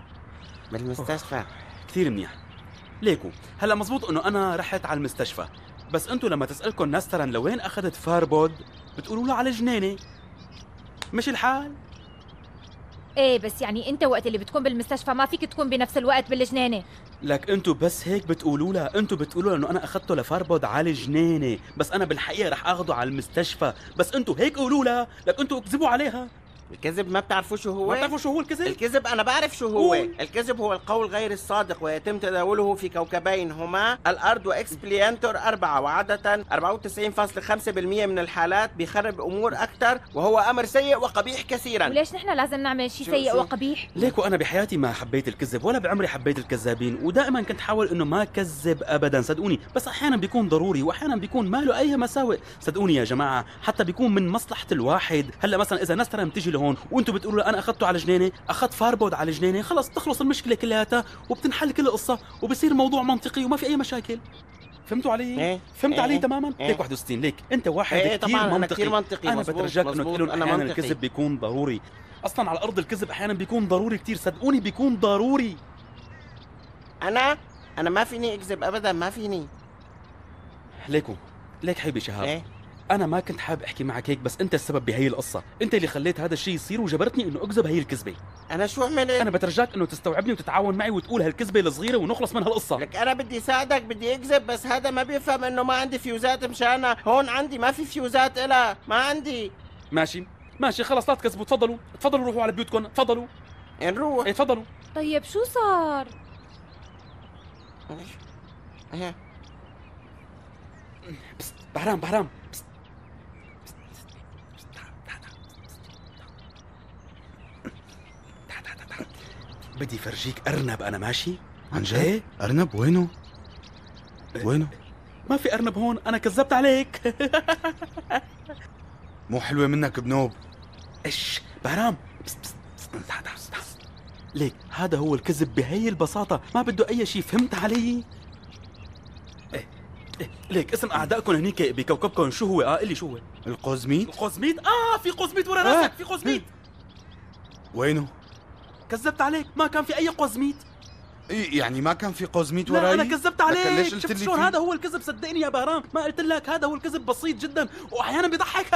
كثير منيح. ليكو هلا مزبوط انه انا رحت على المستشفى، بس انتوا لما تسالكم نسترن لوين اخذت فاربود بتقولوا له على الجنينه. مش الحال؟ ايه بس يعني انت وقت اللي بتكون بالمستشفى ما فيك تكون بنفس الوقت بالجنينه. لك انتوا بس هيك بتقولوا له، انه انا اخذته لفاربود على الجنينه، بس انا بالحقيقه رح اخذه على المستشفى. بس انتوا هيك قولوا له، لك انتوا اكذبوا عليها. الكذب ما بتعرفوا شو هو؟ ما بتعرفوا شو هو الكذب؟ الكذب أنا بعرف شو هو. الكذب هو القول غير الصادق، ويتم تداوله في كوكبين هما الأرض وإكسبليانتور 4، وعادة 94.5% من الحالات بيخرب أمور أكثر، وهو أمر سيء وقبيح كثيرا. وليش نحن لازم نعمل شيء سيء وقبيح؟ ليك وأنا بحياتي ما حبيت الكذب ولا بعمري حبيت الكذابين، ودائما كنت حاول إنه ما كذب أبدا صدقوني، بس أحيانا بيكون ضروري وأحيانا بيكون ما له أي مساوئ. صدقوني يا جماعة حتى بيكون من مصلحة الواحد. هلا مثلا إذا ناس ترى بتيجي لهون وأنتم بتقولوا له أنا أخذته على جنينة، أخذت فاربود على جنينة، خلص تخلص المشكلة كلياتها وبتنحل كل القصة وبصير الموضوع منطقي وما في أي مشاكل. فهمتوا علي؟ فهمت علي تماما؟ ليك 61 ليك أنت واحد كثير منطقي. أنا بترجاك إنه تقول لهم أحيانا الكذب بيكون ضروري. أصلا على الأرض الكذب أحيانا بيكون ضروري كثير، صدقوني بيكون ضروري. أنا ما فيني أكذب أبدا، ما فيني. ليك حبيبي شهاب، أنا ما كنت حابب أحكي معك هيك، بس أنت السبب بهي القصة، أنت اللي خليت هذا الشيء يصير وجبرتني إنه أكذب هي الكذبة. أنا شو أعمل؟ أنا بترجاك إنه تستوعبني وتتعاون معي وتقول هالكذبة الصغيرة ونخلص من هالقصة. لك أنا بدي ساعدك، بدي أكذب، بس هذا ما بيفهم إنه ما عندي فيوزات مشانها. هون عندي ما في فيوزات إلها، ما عندي. ماشي خلص لا تكذبوا، تفضلوا روحوا على بيوتكم، تفضلوا. نروح؟ إيه تفضلوا. طيب شو صار؟ بس بهرام بدي فرجيك أرنب أنا ماشي. عن جد؟ أرنب وينه؟ ما في أرنب هون، أنا كذبت عليك. مو حلوة منك بنوب. إيش بهرام، ليك هذا هو الكذب بهي البساطة، ما بده أي شيء، فهمت علي؟ ليك اسم أعدائكم هنيك بكوكبكم شو هو؟ قل لي شو هو؟ القوزميت. في قوزميت ورا راسك، في قوزميت. وينه؟ كذبت عليك، ما كان في أي قوزميت. إيه يعني ما كان في قوزميت وراي؟ لا أنا كذبت عليك. ليش قلت شفت لي شلون هذا هو الكذب؟ صدقني يا بهرام ما قلت لك هذا هو الكذب، بسيط جدا وأحيانا بيضحك.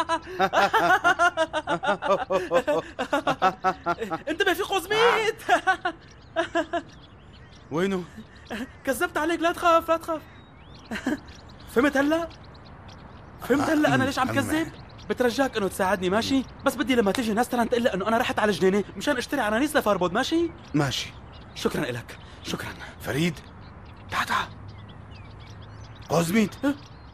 انتبه في قوزميت. وينه؟ كذبت عليك، لا تخاف. فهمت هلا أنا ليش عم كذب؟ بترجاك انه تساعدني ماشي؟ بس بدي لما تيجي ناس ترى تقول انه انا رحت على جنينه مشان اشتري عنانيس لفاربود. ماشي. شكرا لك. فريد تعال قوزميت.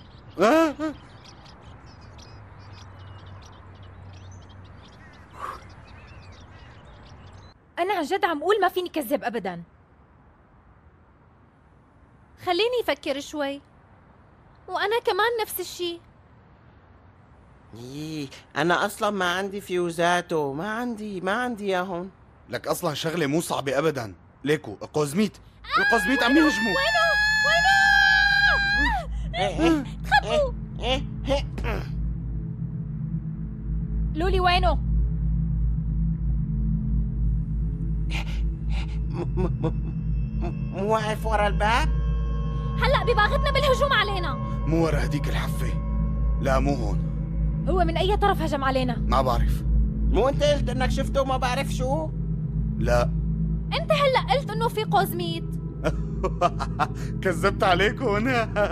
أنا عن جد عم أقول ما فيني كذب أبدا. خليني أفكر شوي. وأنا كمان نفس الشيء. أنا أصلا ما عندي فيوزاتو، ما عندي يا هون. لك أصلا شغلة مو صعبة أبدا. ليكو القوزميت عم يهجموا. وينه؟ تخبوا. لولي وينه؟ مو واقف ورا الباب؟ هلأ بباغتنا بالهجوم علينا. مو ورا هديك الحفة، لا مو هون. هو من أي طرف هجم علينا؟ ما بعرف. مو أنت قلت إنك شفته وما بعرف شو؟ لا. أنت هلأ قلت إنه في قوزميت. كذبت عليكم.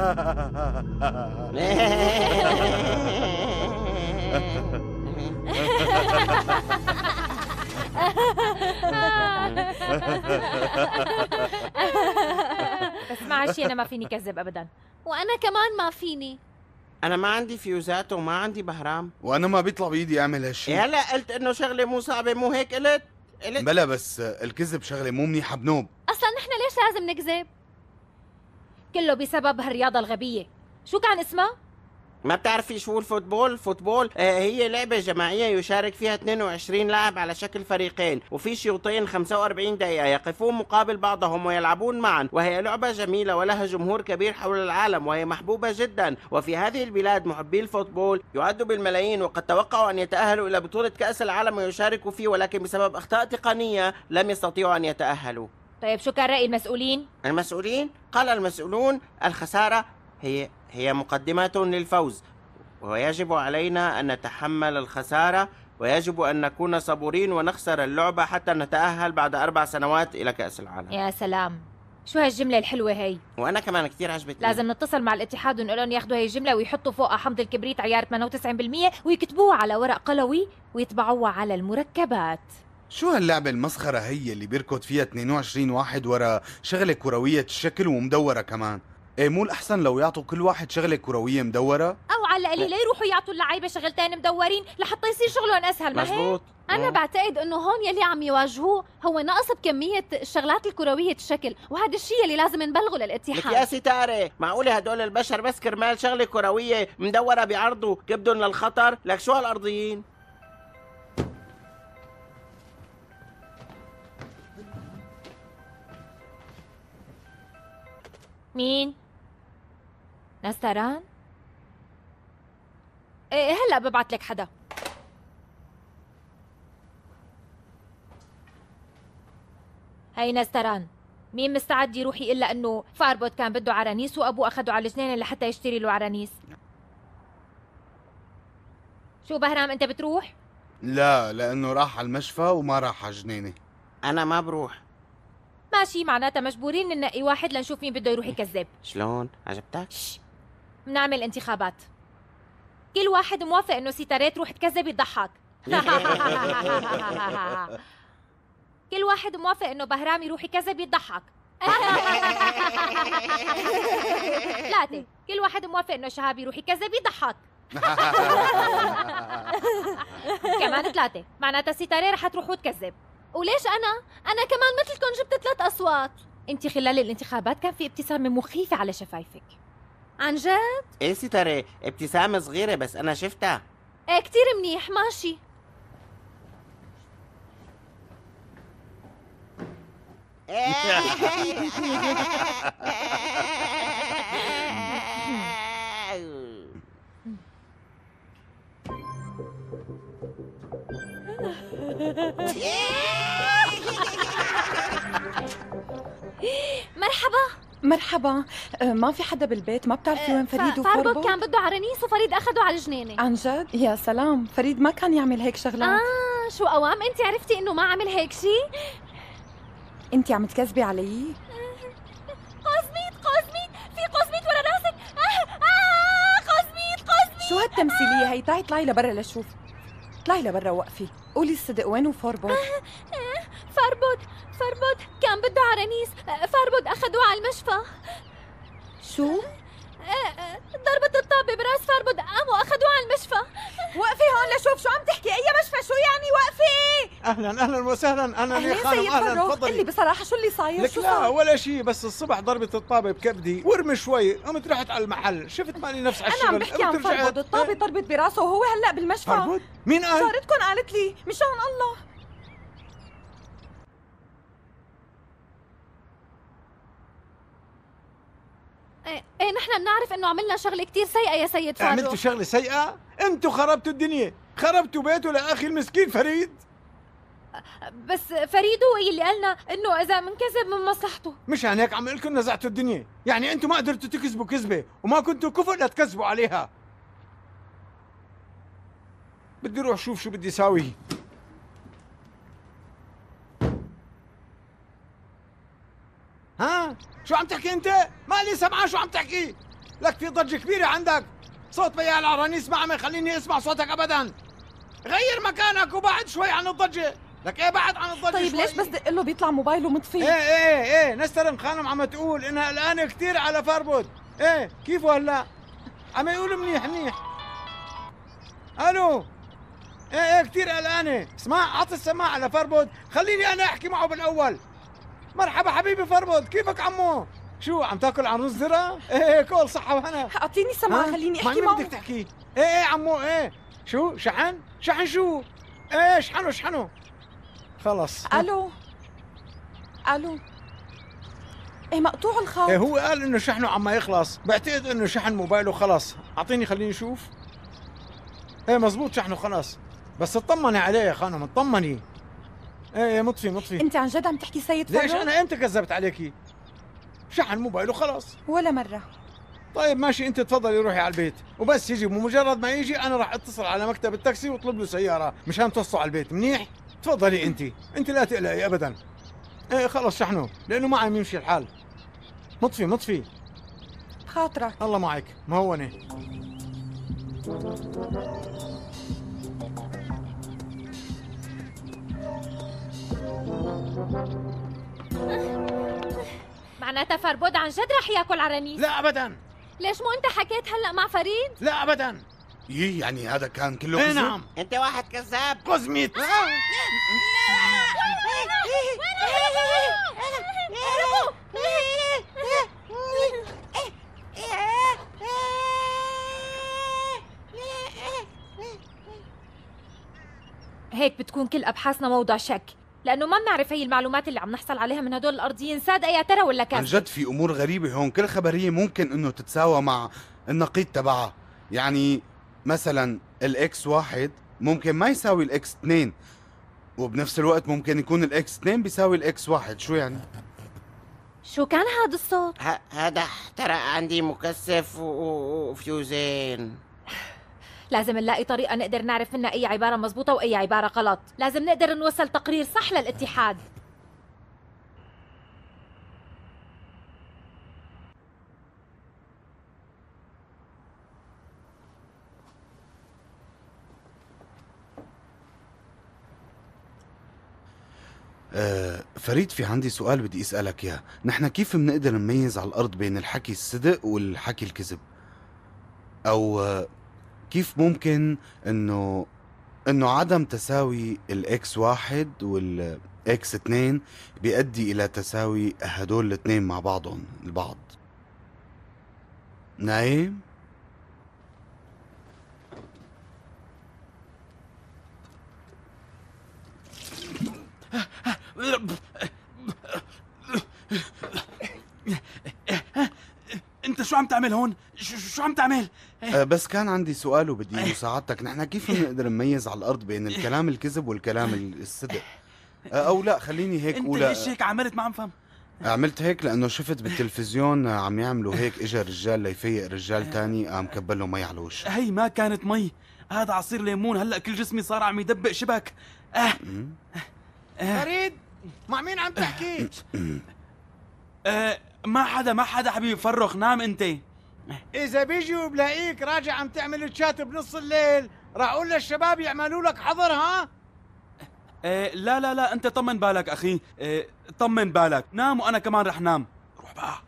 بس معلش أنا ما فيني كذب أبدا. وأنا كمان ما فيني. أنا ما عندي فيوزات وما عندي بهرام، وأنا ما بيطلع بإيدي أعمل هالشي. هلا قلت إنه شغلة مو صعبة، مو هيك قلت؟ بلا بس الكذب شغلة مو منيحة بنوب. أصلا نحن ليش لازم نكذب؟ كله بسبب هالرياضة الغبية. شو كان اسمها؟ ما بتعرفي شو الفوتبول؟ هي لعبة جماعية يشارك فيها 22 لاعب على شكل فريقين، وفي شوطين 45 دقيقة يقفون مقابل بعضهم ويلعبون معا، وهي لعبة جميلة ولها جمهور كبير حول العالم وهي محبوبة جدا. وفي هذه البلاد محبي الفوتبول يعدوا بالملايين، وقد توقعوا أن يتأهلوا إلى بطولة كأس العالم ويشاركوا فيه، ولكن بسبب أخطاء تقنية لم يستطيعوا أن يتأهلوا. طيب شو كان رأي المسؤولين؟ قال المسؤولون الخسارة هي مقدمة للفوز، ويجب علينا أن نتحمل الخسارة، ويجب أن نكون صبورين ونخسر اللعبة حتى نتأهل بعد 4 سنوات إلى كأس العالم. يا سلام، شو هالجملة الحلوة هي؟ وانا كمان كثير عجبتني. لازم نتصل مع الاتحاد ونقول لهم ياخذوا هي الجملة ويحطوا فوقها حمض الكبريت عيار 98% ويكتبوها على ورق قلوي ويطبعوها على المركبات. شو هاللعبة المسخرة هي اللي بيركض فيها 22 واحد ورا شغلة كروية الشكل ومدورة كمان؟ ايه مو الأحسن لو يعطوا كل واحد شغلة كروية مدورة؟ أو على القليلة يروحوا يعطوا اللعيبة شغلتين مدورين لحتى يصير شغلهم أسهل. ما هيك؟ مزبوط. أنا بعتقد إنه هون يلي عم يواجهوه هو نقص بكمية الشغلات الكروية الشكل، وهذا الشيء يلي لازم نبلغه للاتحاد. لك يا ستارة، معقولة هدول البشر بس كرمال شغلة كروية مدورة بيعرضوا كبدهم للخطر؟ لك شو هالأرضيين؟ مين؟ نستران؟ ايه هلا ببعت لك حدا. هي نستران، مين مستعد يروح يقول لها انه فاربوت كان بده عرانيس وابوه اخده على الجنينه لحتى يشتري له عرانيس؟ شو بهرام انت بتروح؟ لا، لأنه راح على المشفى وما راح على جنينة. أنا ما بروح. ماشي، معناتها مجبورين ننقي واحد لنشوف مين بده يروح يكذب. شلون؟ عجبتك؟ بنعمل انتخابات، كل واحد موافق انه ستارة تروح تكذب يضحك. كل واحد موافق انه بهرام يروح يكذب يضحك. 3 كل واحد موافق انه شهاب يروح يكذب يضحك. كمان 3 معناتها ستارة رح تروح وتكذب. وليش أنا كمان مثلكم جبت 3 أصوات. انت خلال الانتخابات كان في ابتسامة مخيفة على شفايفك. عن جد؟ ايه ستارة، ابتسامة صغيرة بس أنا شفتها. ايه كتير منيح، ماشي. مرحبا. ما في حدا بالبيت؟ ما بتعرفي وين فريد وفربوت؟ فاربوت كان بده عرانيس وفريد أخده على الجنينة. عن جد؟ يا سلام، فريد ما كان يعمل هيك شغلات. شو قوام انت عرفتي انه ما عمل هيك شيء؟ انت عم تكذبي علي؟ قزميت في قزميت ورا راسك. قزميت شو هالتمثيلية هي؟ تعي اطلعي لبرا لشوف. اطلعي لبرا وقفي، قولي الصدق، وين فاربوت؟ فاربوت كان بده عرانيس، فاربوت أخدوه على المشفى. شو؟ ضربت الطابة براس فاربوت، قاموا أخدوه على المشفى. وقفي هون لشوف شو عم تحكي. أي مشفى؟ شو يعني وقفي؟ أهلا وسهلا. أنا أهلين سيد فاروق، قل لي بصراحة شو اللي صاير؟ لك لا ولا شيء، بس الصبح ضربت الطابة بكبدي ورمي شوي، قمت رحت على المحل، شفت مالي نفس على الشغل. أنا عم بحكي عن فاربوت، الطابة ضربت براسه وهو هلا بالمشفى. فاربوت؟ مين قال؟ جارتكم قالت لي، مشان الله. ايه نحن بنعرف انه عملنا شغله كتير سيئه يا سيد فاروق. عملتوا شغله سيئه؟ انتوا خربتوا الدنيا، خربتوا بيته لاخي المسكين فريد. بس فريد هو اللي قالنا انه اذا منكذب من مصلحته. مشان هيك عم لكم نزعتوا الدنيا، يعني انتوا ما قدرتوا تكذبوا كذبه وما كنتوا كفؤ لتكذبوا عليها. بدي اروح شوف شو بدي اساوي. ها؟ شو عم تحكي انت؟ مالي سمعان شو عم تحكي؟ لك في ضجة كبيرة عندك، صوت بياع العرانيس ما عم يخليني اسمع صوتك ابدا. غير مكانك وبعد شوي عن الضجة. لك ايه بعد عن الضجة طيب شوي. ليش بس دق له بيطلع موبايله مطفي؟ ايه نسترن خانم عم تقول انها قلقانة كثير على فاربوت. ايه كيفه هلا؟ عم يقول منيح. الو. ايه كثير قلقانة. اسمع اعطي السماعة لفاربوت، خليني انا احكي معه بالاول. مرحبا حبيبي فاربوت، كيفك عمو؟ شو عم تاكل عن رز ذرة؟ ايه كول صحة وهنا. اعطيني سماعة خليني احكي معه. مين بدك تحكي؟ ايه عمو ايه. شو شحن شو؟ ايه اشحنه. خلص. الو. ايه مقطوع الخط. ايه هو قال انه شحنه عم يخلص، بعتقد انه شحن موبايله خلص. اعطيني خليني اشوف. ايه مزبوط شحنه خلص، بس اطمني عليه يا خانم اطمني. ايه مطفي. انت عن جد عم تحكي سيد فاروق؟ ليش انا امتى كذبت عليكي؟ شحن موبايله خلص. ولا مرة. طيب ماشي، انت تفضلي روحي على البيت وبس يجي، بمجرد ما يجي انا راح اتصل على مكتب التاكسي واطلب له سيارة مشان توصله على البيت. منيح؟ تفضلي انت لا تقلقي ابدا. ايه خلص شحنه لانه ما عم يمشي الحال. مطفي خاطرك الله معك مهونة. معناتها فربود عن جد رح ياكل عرانيس؟ لا ابدا. ليش مو انت حكيت هلا مع فريد؟ لا ابدا. يي يعني هذا كان كله ايه كذب؟ نعم. انت واحد كذاب. قزمت. هيك بتكون كل ابحاثنا موضع شك، لانه ما بنعرف هي المعلومات اللي عم نحصل عليها من هدول الارضيين صادقه يا ترى ولا عن كذب. جد في امور غريبه هون، كل خبريه ممكن انه تتساوى مع النقيض تبعها. يعني مثلا الاكس 1 ممكن ما يساوي الاكس 2، وبنفس الوقت ممكن يكون الاكس 2 بيساوي الاكس 1. شو يعني؟ شو كان هذا الصوت؟ هذا احترق عندي مكثف وفيوزين. لازم نلاقي طريقه نقدر نعرف منها اي عباره مزبوطه واي عباره غلط. لازم نقدر نوصل تقرير صح للاتحاد. فريد، في عندي سؤال بدي اسألك اياه. نحن كيف بنقدر نميز على الارض بين الحكي الصدق والحكي الكذب؟ او كيف ممكن انه عدم تساوي الاكس 1 والاكس 2 بيؤدي الى تساوي هدول الاثنين مع بعضهم البعض؟ نايم؟ انت شو عم تعمل هون؟ شو عم تعمل؟ بس كان عندي سؤال وبدي مساعدتك. نحن كيف بنقدر نميز على الارض بين الكلام الكذب والكلام الصدق؟ او لا، خليني هيك انت اقولها. ليش هيك عملت؟ ما عم فهم. عملت هيك لانه شفت بالتلفزيون عم يعملوا هيك، اجا رجال ليفيق رجال تاني قام كبله مي على وشه. هي ما كانت مي، هذا عصير ليمون. هلا كل جسمي صار عم يدبق شبك. فريد، مع مين عم تحكي؟ ما حدا حبيبي، فرخ نام انت. اذا بيجي وبلاقيك راجع عم تعمل تشات بنص الليل راح اقول للشباب يعملوا لك حظر. ها؟ لا انت طمن بالك اخي. طمن بالك، نام وانا كمان رح نام. روح بقى.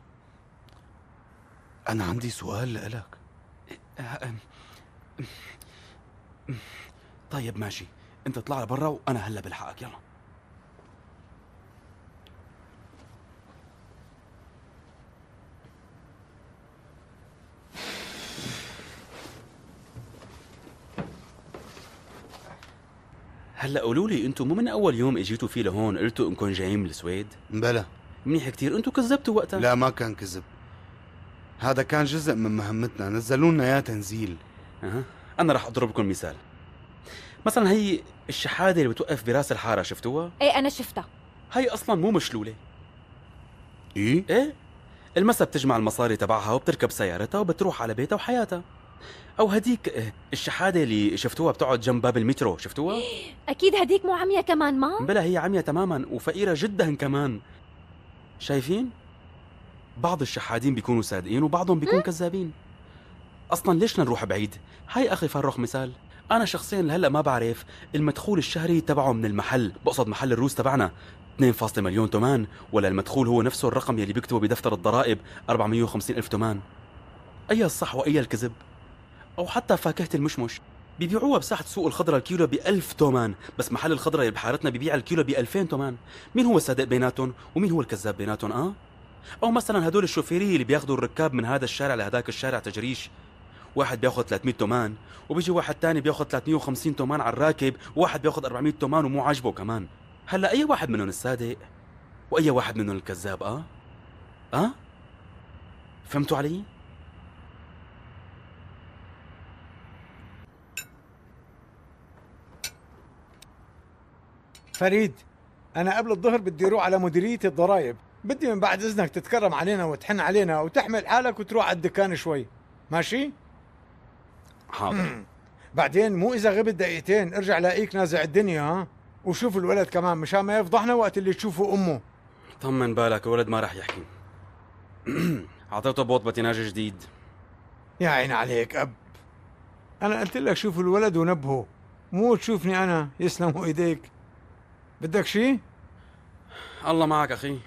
انا عندي سؤال لك. طيب ماشي، انت اطلع لبرا وانا هلا بلحقك. يلا. هلا قولوا لي، انتم مو من اول يوم اجيتوا فيه لهون قلتوا انكم جايين من السويد؟ بلا. منيح كتير. انتم كذبتوا وقتها. لا، ما كان كذب، هذا كان جزء من مهمتنا، نزلوا لنا اياه تنزيل. انا رح اضرب لكم مثال. مثلا هي الشحاده اللي بتوقف براس الحاره، شفتوها؟ ايه انا شفتها. هي اصلا مو مشلوله. ايه؟ المسا بتجمع المصاري تبعها وبتركب سيارتها وبتروح على بيتها وحياتها. او هديك الشحاده اللي شفتوها بتقعد جنب باب المترو، شفتوها؟ اكيد هديك مو عمية كمان ما؟ بلا، هي عمية تماما وفقيرة جدا كمان. شايفين؟ بعض الشحادين بيكونوا صادقين وبعضهم بيكون كذابين. اصلا ليش نروح بعيد؟ هاي اخي فرخ مثال. انا شخصيا لهلا ما بعرف المدخول الشهري تبعه من المحل، بقصد محل الروس تبعنا 2.1 مليون تومان، ولا المدخول هو نفسه الرقم يلي بيكتبه بدفتر الضرائب 450 ألف تومان. اي الصح واي الكذب؟ او حتى فاكهة المشمش بيبيعوها بساحة سوق الخضرة الكيلو ب1000 تومان، بس محل الخضرة اللي بحارتنا بيبيع الكيلو ب2000 تومان. مين هو الصادق بيناتهم ومين هو الكذاب بيناتهم؟ او مثلا هدول الشوفيري اللي بياخذوا الركاب من هذا الشارع لهداك الشارع تجريش، واحد بياخذ 300 تومان وبيجي واحد تاني بياخذ 350 تومان على الراكب، وواحد بياخذ 400 تومان ومو عاجبه كمان. هلا اي واحد منهم الصادق واي واحد منهم الكذاب؟ فهمتوا علي؟ فريد، أنا قبل الظهر بدي أروح على مديرية الضرائب، بدي من بعد إذنك تتكرم علينا وتحن علينا وتحمل حالك وتروح على الدكان شوي، ماشي؟ حاضر. بعدين مو إذا غبت دقيقتين ارجع لاقيك نازع الدنيا. ها؟ وشوف الولد كمان مشان ما يفضحنا وقت اللي تشوفه أمه. طمن بالك، الولد ما راح يحكي. اعطيته بوط باتيناج جديد. يا عين عليك أب، أنا قلت لك شوف الولد ونبهه، مو تشوفني أنا. يسلموا إيديك. بدك شي؟ الله معك أخي.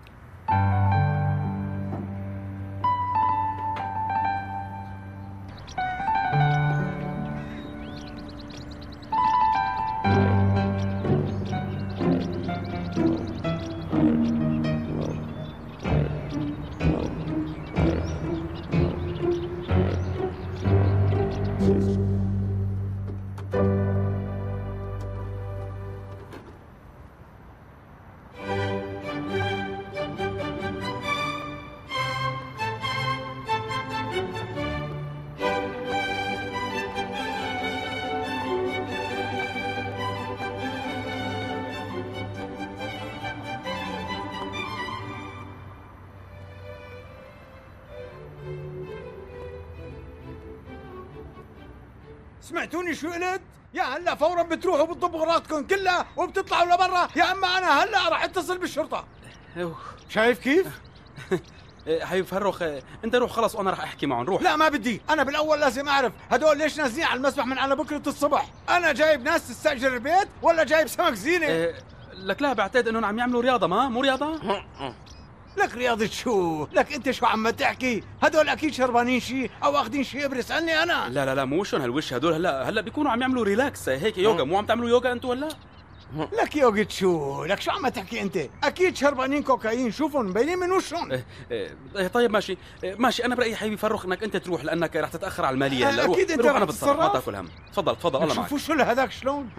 سمعتوني شو قلت؟ يا هلا فورا بتروحوا بتضبوا اغراضكم كلها وبتطلعوا لبرا، يا اما انا هلا راح اتصل بالشرطه. شايف كيف؟ حبيب فرخ، انت روح خلص وانا راح احكي معهم. روح. لا ما بدي، انا بالاول لازم اعرف هدول ليش نازلين على المسبح من على بكره الصبح؟ انا جايب ناس تستاجر البيت ولا جايب سمك زينه؟ لك لا، بعتقد انهم عم يعملوا رياضه. ما مو رياضه؟ لك رياضة شو؟ لك انت شو عم تحكي؟ هدول اكيد شربانين شيء او اخذين شيء ابرة. اسالني انا. لا لا لا، مو شلون هالوش هدول. هلا بيكونوا عم يعملوا ريلاكس هيك يوغا. مو عم تعملوا يوغا انتوا هلا؟ لك يوغا شو؟ لك شو عم تحكي انت؟ اكيد شربانين كوكايين، شوفهم مبينين من وشهم. طيب ماشي ماشي، انا برايي حبيبي فرخ انك انت تروح لانك رح تتاخر على الماليه هلا. اكيد انت روح رح انا بتصرف، ما تتصرف. تاكل هم. تفضل الله معك. شوفوا شو هذاك شلون؟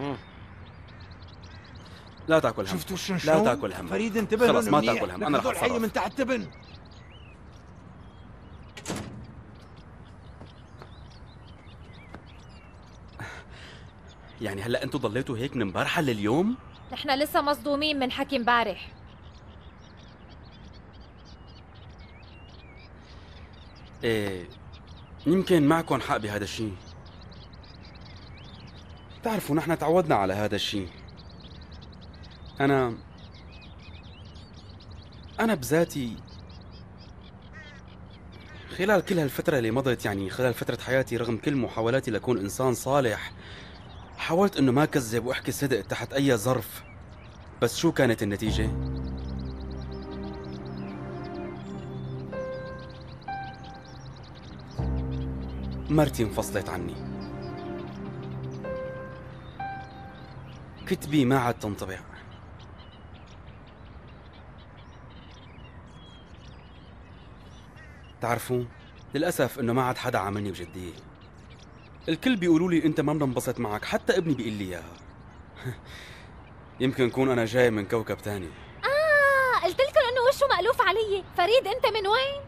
لا تاكل هم. شفتوا شلون؟ لا تاكل هم فريد انتبه، خلص ما منيح. تاكل هم، انا رح هدول حي اتصرف. من تحت تبن. يعني هلا انتوا ضليتوا هيك من امبارح لليوم؟ نحن لسه مصدومين من حكي امبارح. ايه يمكن معكم حق بهذا الشيء. بتعرفوا نحن تعودنا على هذا الشيء. أنا بذاتي خلال كل هالفترة اللي مضت، يعني خلال فترة حياتي، رغم كل محاولاتي لأكون إنسان صالح، حاولت إنه ما كذب وأحكي صدق تحت أي ظرف. بس شو كانت النتيجة؟ مرتي انفصلت عني. كتبي ما عاد تنطبع. تعرفوا للأسف إنه ما عاد حدا عاملني بجدية. الكل بيقولوا لي أنت ما بننبسط معك، حتى ابني بيقول لي إياها. يمكن كون أنا جاي من كوكب تاني. قلت لكم إنه وشه مألوف علي. فريد أنت من وين؟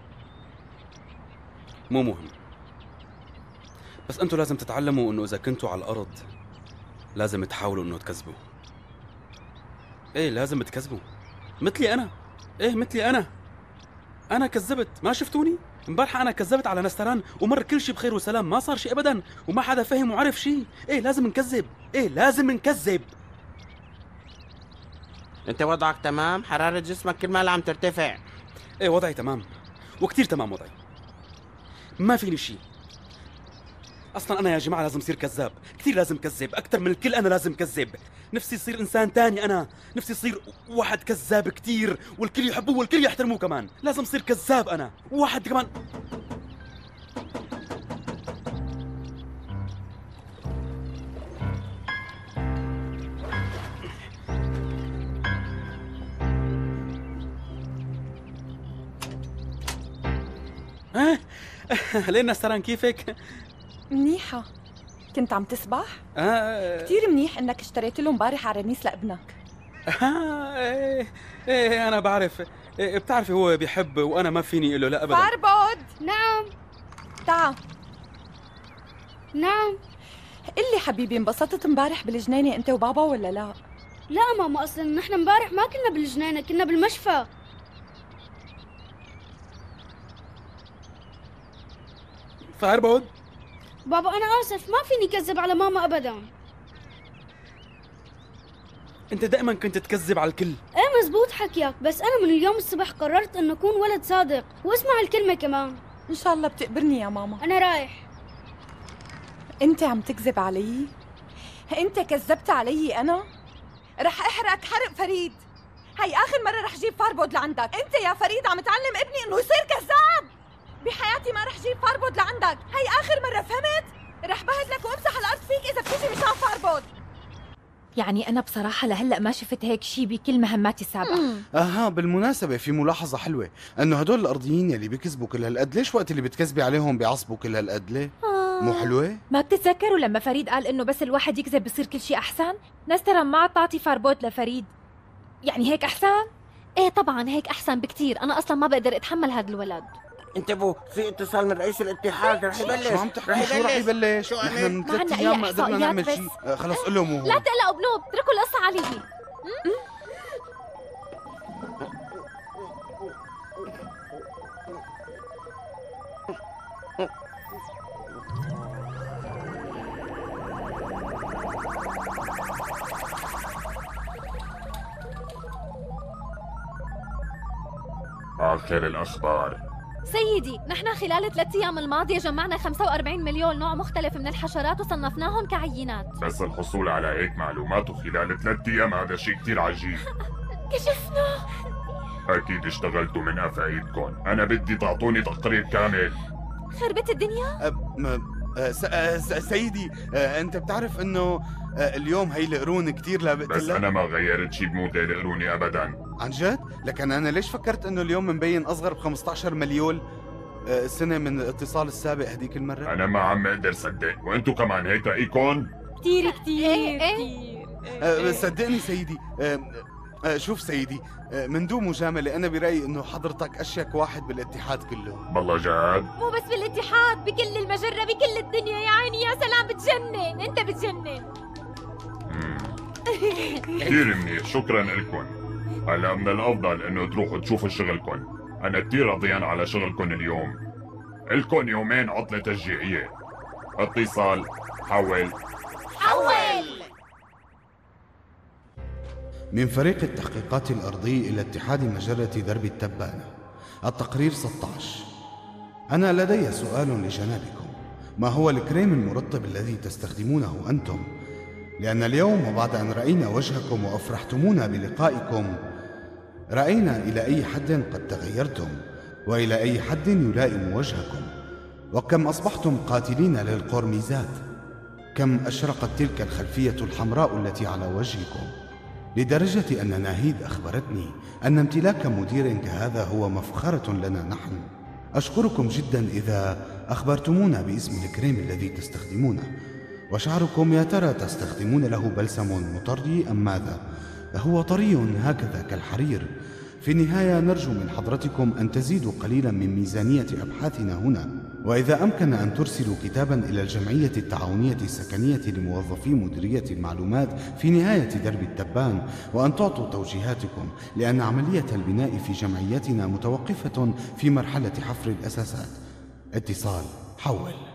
مو مهم، بس أنتوا لازم تتعلموا إنه إذا كنتوا على الأرض لازم تحاولوا إنه تكذبوا. إيه لازم تكذبوا مثلي أنا. إيه مثلي أنا كذبت. ما شفتوني؟ امبارح أنا كذبت على نستران ومر كل شيء بخير وسلام، ما صار شيء أبدا وما حدا فهم وعرف شيء. إيه لازم نكذب. إيه لازم نكذب. انت وضعك تمام؟ حرارة جسمك كل ما عم ترتفع. إيه وضعي تمام وكتير تمام وضعي، ما فيني شيء. اصلا انا يا جماعه لازم اصير كذاب، كثير لازم كذب، اكثر من الكل انا لازم كذب. نفسي اصير انسان تاني، انا نفسي اصير واحد كذاب كثير والكل يحبوه والكل يحترموه كمان. لازم اصير كذاب انا وواحد كمان. لين نستران كيفك؟ منيحة. كنت عم تسبح؟ كتير منيح انك اشتريت له امبارح عرانيس لابنك. ايه انا بعرف. بتعرفي هو بيحب وانا ما فيني اقول له لا ابدا. فاربود. نعم. تعال. نعم. قلي حبيبي، انبسطت امبارح بالجنينة انت وبابا ولا لا؟ لا ماما، اصلا نحن امبارح ما كنا بالجنينة، كنا بالمشفى. فاربود بابا انا اسف، ما فيني كذب على ماما ابدا. انت دائما كنت تكذب على الكل. ايه مزبوط حكيك، بس انا من اليوم الصبح قررت انه اكون ولد صادق واسمع الكلمة كمان. ان شاء الله بتقبرني يا ماما. انا رايح. انت عم تكذب علي؟ انت كذبت علي انا؟ رح احرق حرق فريد. هاي اخر مرة رح جيب فاربود لعندك. انت يا فريد عم تعلم ابني انه يصير كذاب. بحياتي ما رح جيب فاربود لعندك، هاي اخر مرة، فهمت؟ رح بهدلك وامسح الارض فيك اذا بتيجي مشان فاربود. يعني أنا بصراحة لهلأ ما شفت هيك شي بكل مهماتي السابقة. بالمناسبة في ملاحظة حلوة، انه هدول الارضيين يلي بيكذبوا كل هالقد، ليش وقت اللي بتكذبي عليهم بيعصبوا كل هالقد ليه؟ مو حلوة؟ ما بتتذكروا لما فريد قال إنه بس الواحد يكذب بصير كل شي أحسن؟ ناس ترى ما تعطي فاربوت لفريد، يعني هيك أحسن؟ ايه طبعا هيك أحسن بكتير، أنا أصلا ما بقدر أتحمل هذا الولد. انتبهوا، في اتصال من رئيس الاتحاد، رح يبلش. شو عم تحكي؟ شو رح يبلش؟ نحن من 3 أيام ما قدرنا نعمل شيء. خلص قل لهم. لا تقلقوا بنوب، اتركوا القصة علي. آخر الأخبار. سيدي، نحن خلال 3 أيام الماضية جمعنا 45 مليون نوع مختلف من الحشرات وصنفناهم كعينات. بس الحصول على هيك معلومات خلال 3 أيام هذا شيء كتير عجيب. كشفنا. أكيد اشتغلتوا من أفايدكم، أنا بدي تعطوني تقرير كامل. خربت الدنيا؟ سيدي، أنت بتعرف إنه اليوم هي القرون كتير لا بس أنا ما غيرت شيء بموديل القروني أبداً. عن جد؟ لكن أنا ليش فكرت إنه اليوم مبين أصغر ب15 مليون سنة من الاتصال السابق هديك المرة؟ أنا ما عم أقدر صدق، وأنتوا كمان هيك رأيكم؟ كتير كتير. صدقني سيدي. شوف سيدي، من دون مجاملة أنا برأيي إنه حضرتك أشيك واحد بالاتحاد كله. بالله جاد؟ مو بس بالاتحاد، بكل المجرة، بكل الدنيا. يا عيني يا سلام، بتجنن، أنت بتجنن. كتير منيح، شكرا لكم. هلا من الأفضل إنه تروحوا تشوفوا شغلكم، أنا كتير رضيان على شغلكم اليوم. إلكم يومين عطلة تشجيعية. اتصال. حول. من فريق التحقيقات الأرضي إلى اتحاد مجرة درب التبانة. التقرير 16. أنا لدي سؤال لجنابكم، ما هو الكريم المرطب الذي تستخدمونه أنتم؟ لأن اليوم وبعد أن رأينا وجهكم وأفرحتمونا بلقائكم، رأينا إلى أي حد قد تغيرتم، وإلى أي حد يلائم وجهكم، وكم أصبحتم قاتلين للقرمزات، كم أشرقت تلك الخلفية الحمراء التي على وجهكم، لدرجة أن ناهيد أخبرتني أن امتلاك مدير كهذا هو مفخرة لنا نحن. أشكركم جدا إذا أخبرتمونا باسم الكريم الذي تستخدمونه، وشعركم يا ترى تستخدمون له بلسم مطري أم ماذا؟ هو طري هكذا كالحرير. في النهاية نرجو من حضرتكم أن تزيدوا قليلا من ميزانية أبحاثنا هنا، وإذا أمكن أن ترسلوا كتابا إلى الجمعية التعاونية السكنية لموظفي مديرية المعلومات في نهاية درب التبان، وأن تعطوا توجيهاتكم، لأن عملية البناء في جمعيتنا متوقفة في مرحلة حفر الأساسات. اتصال. حول.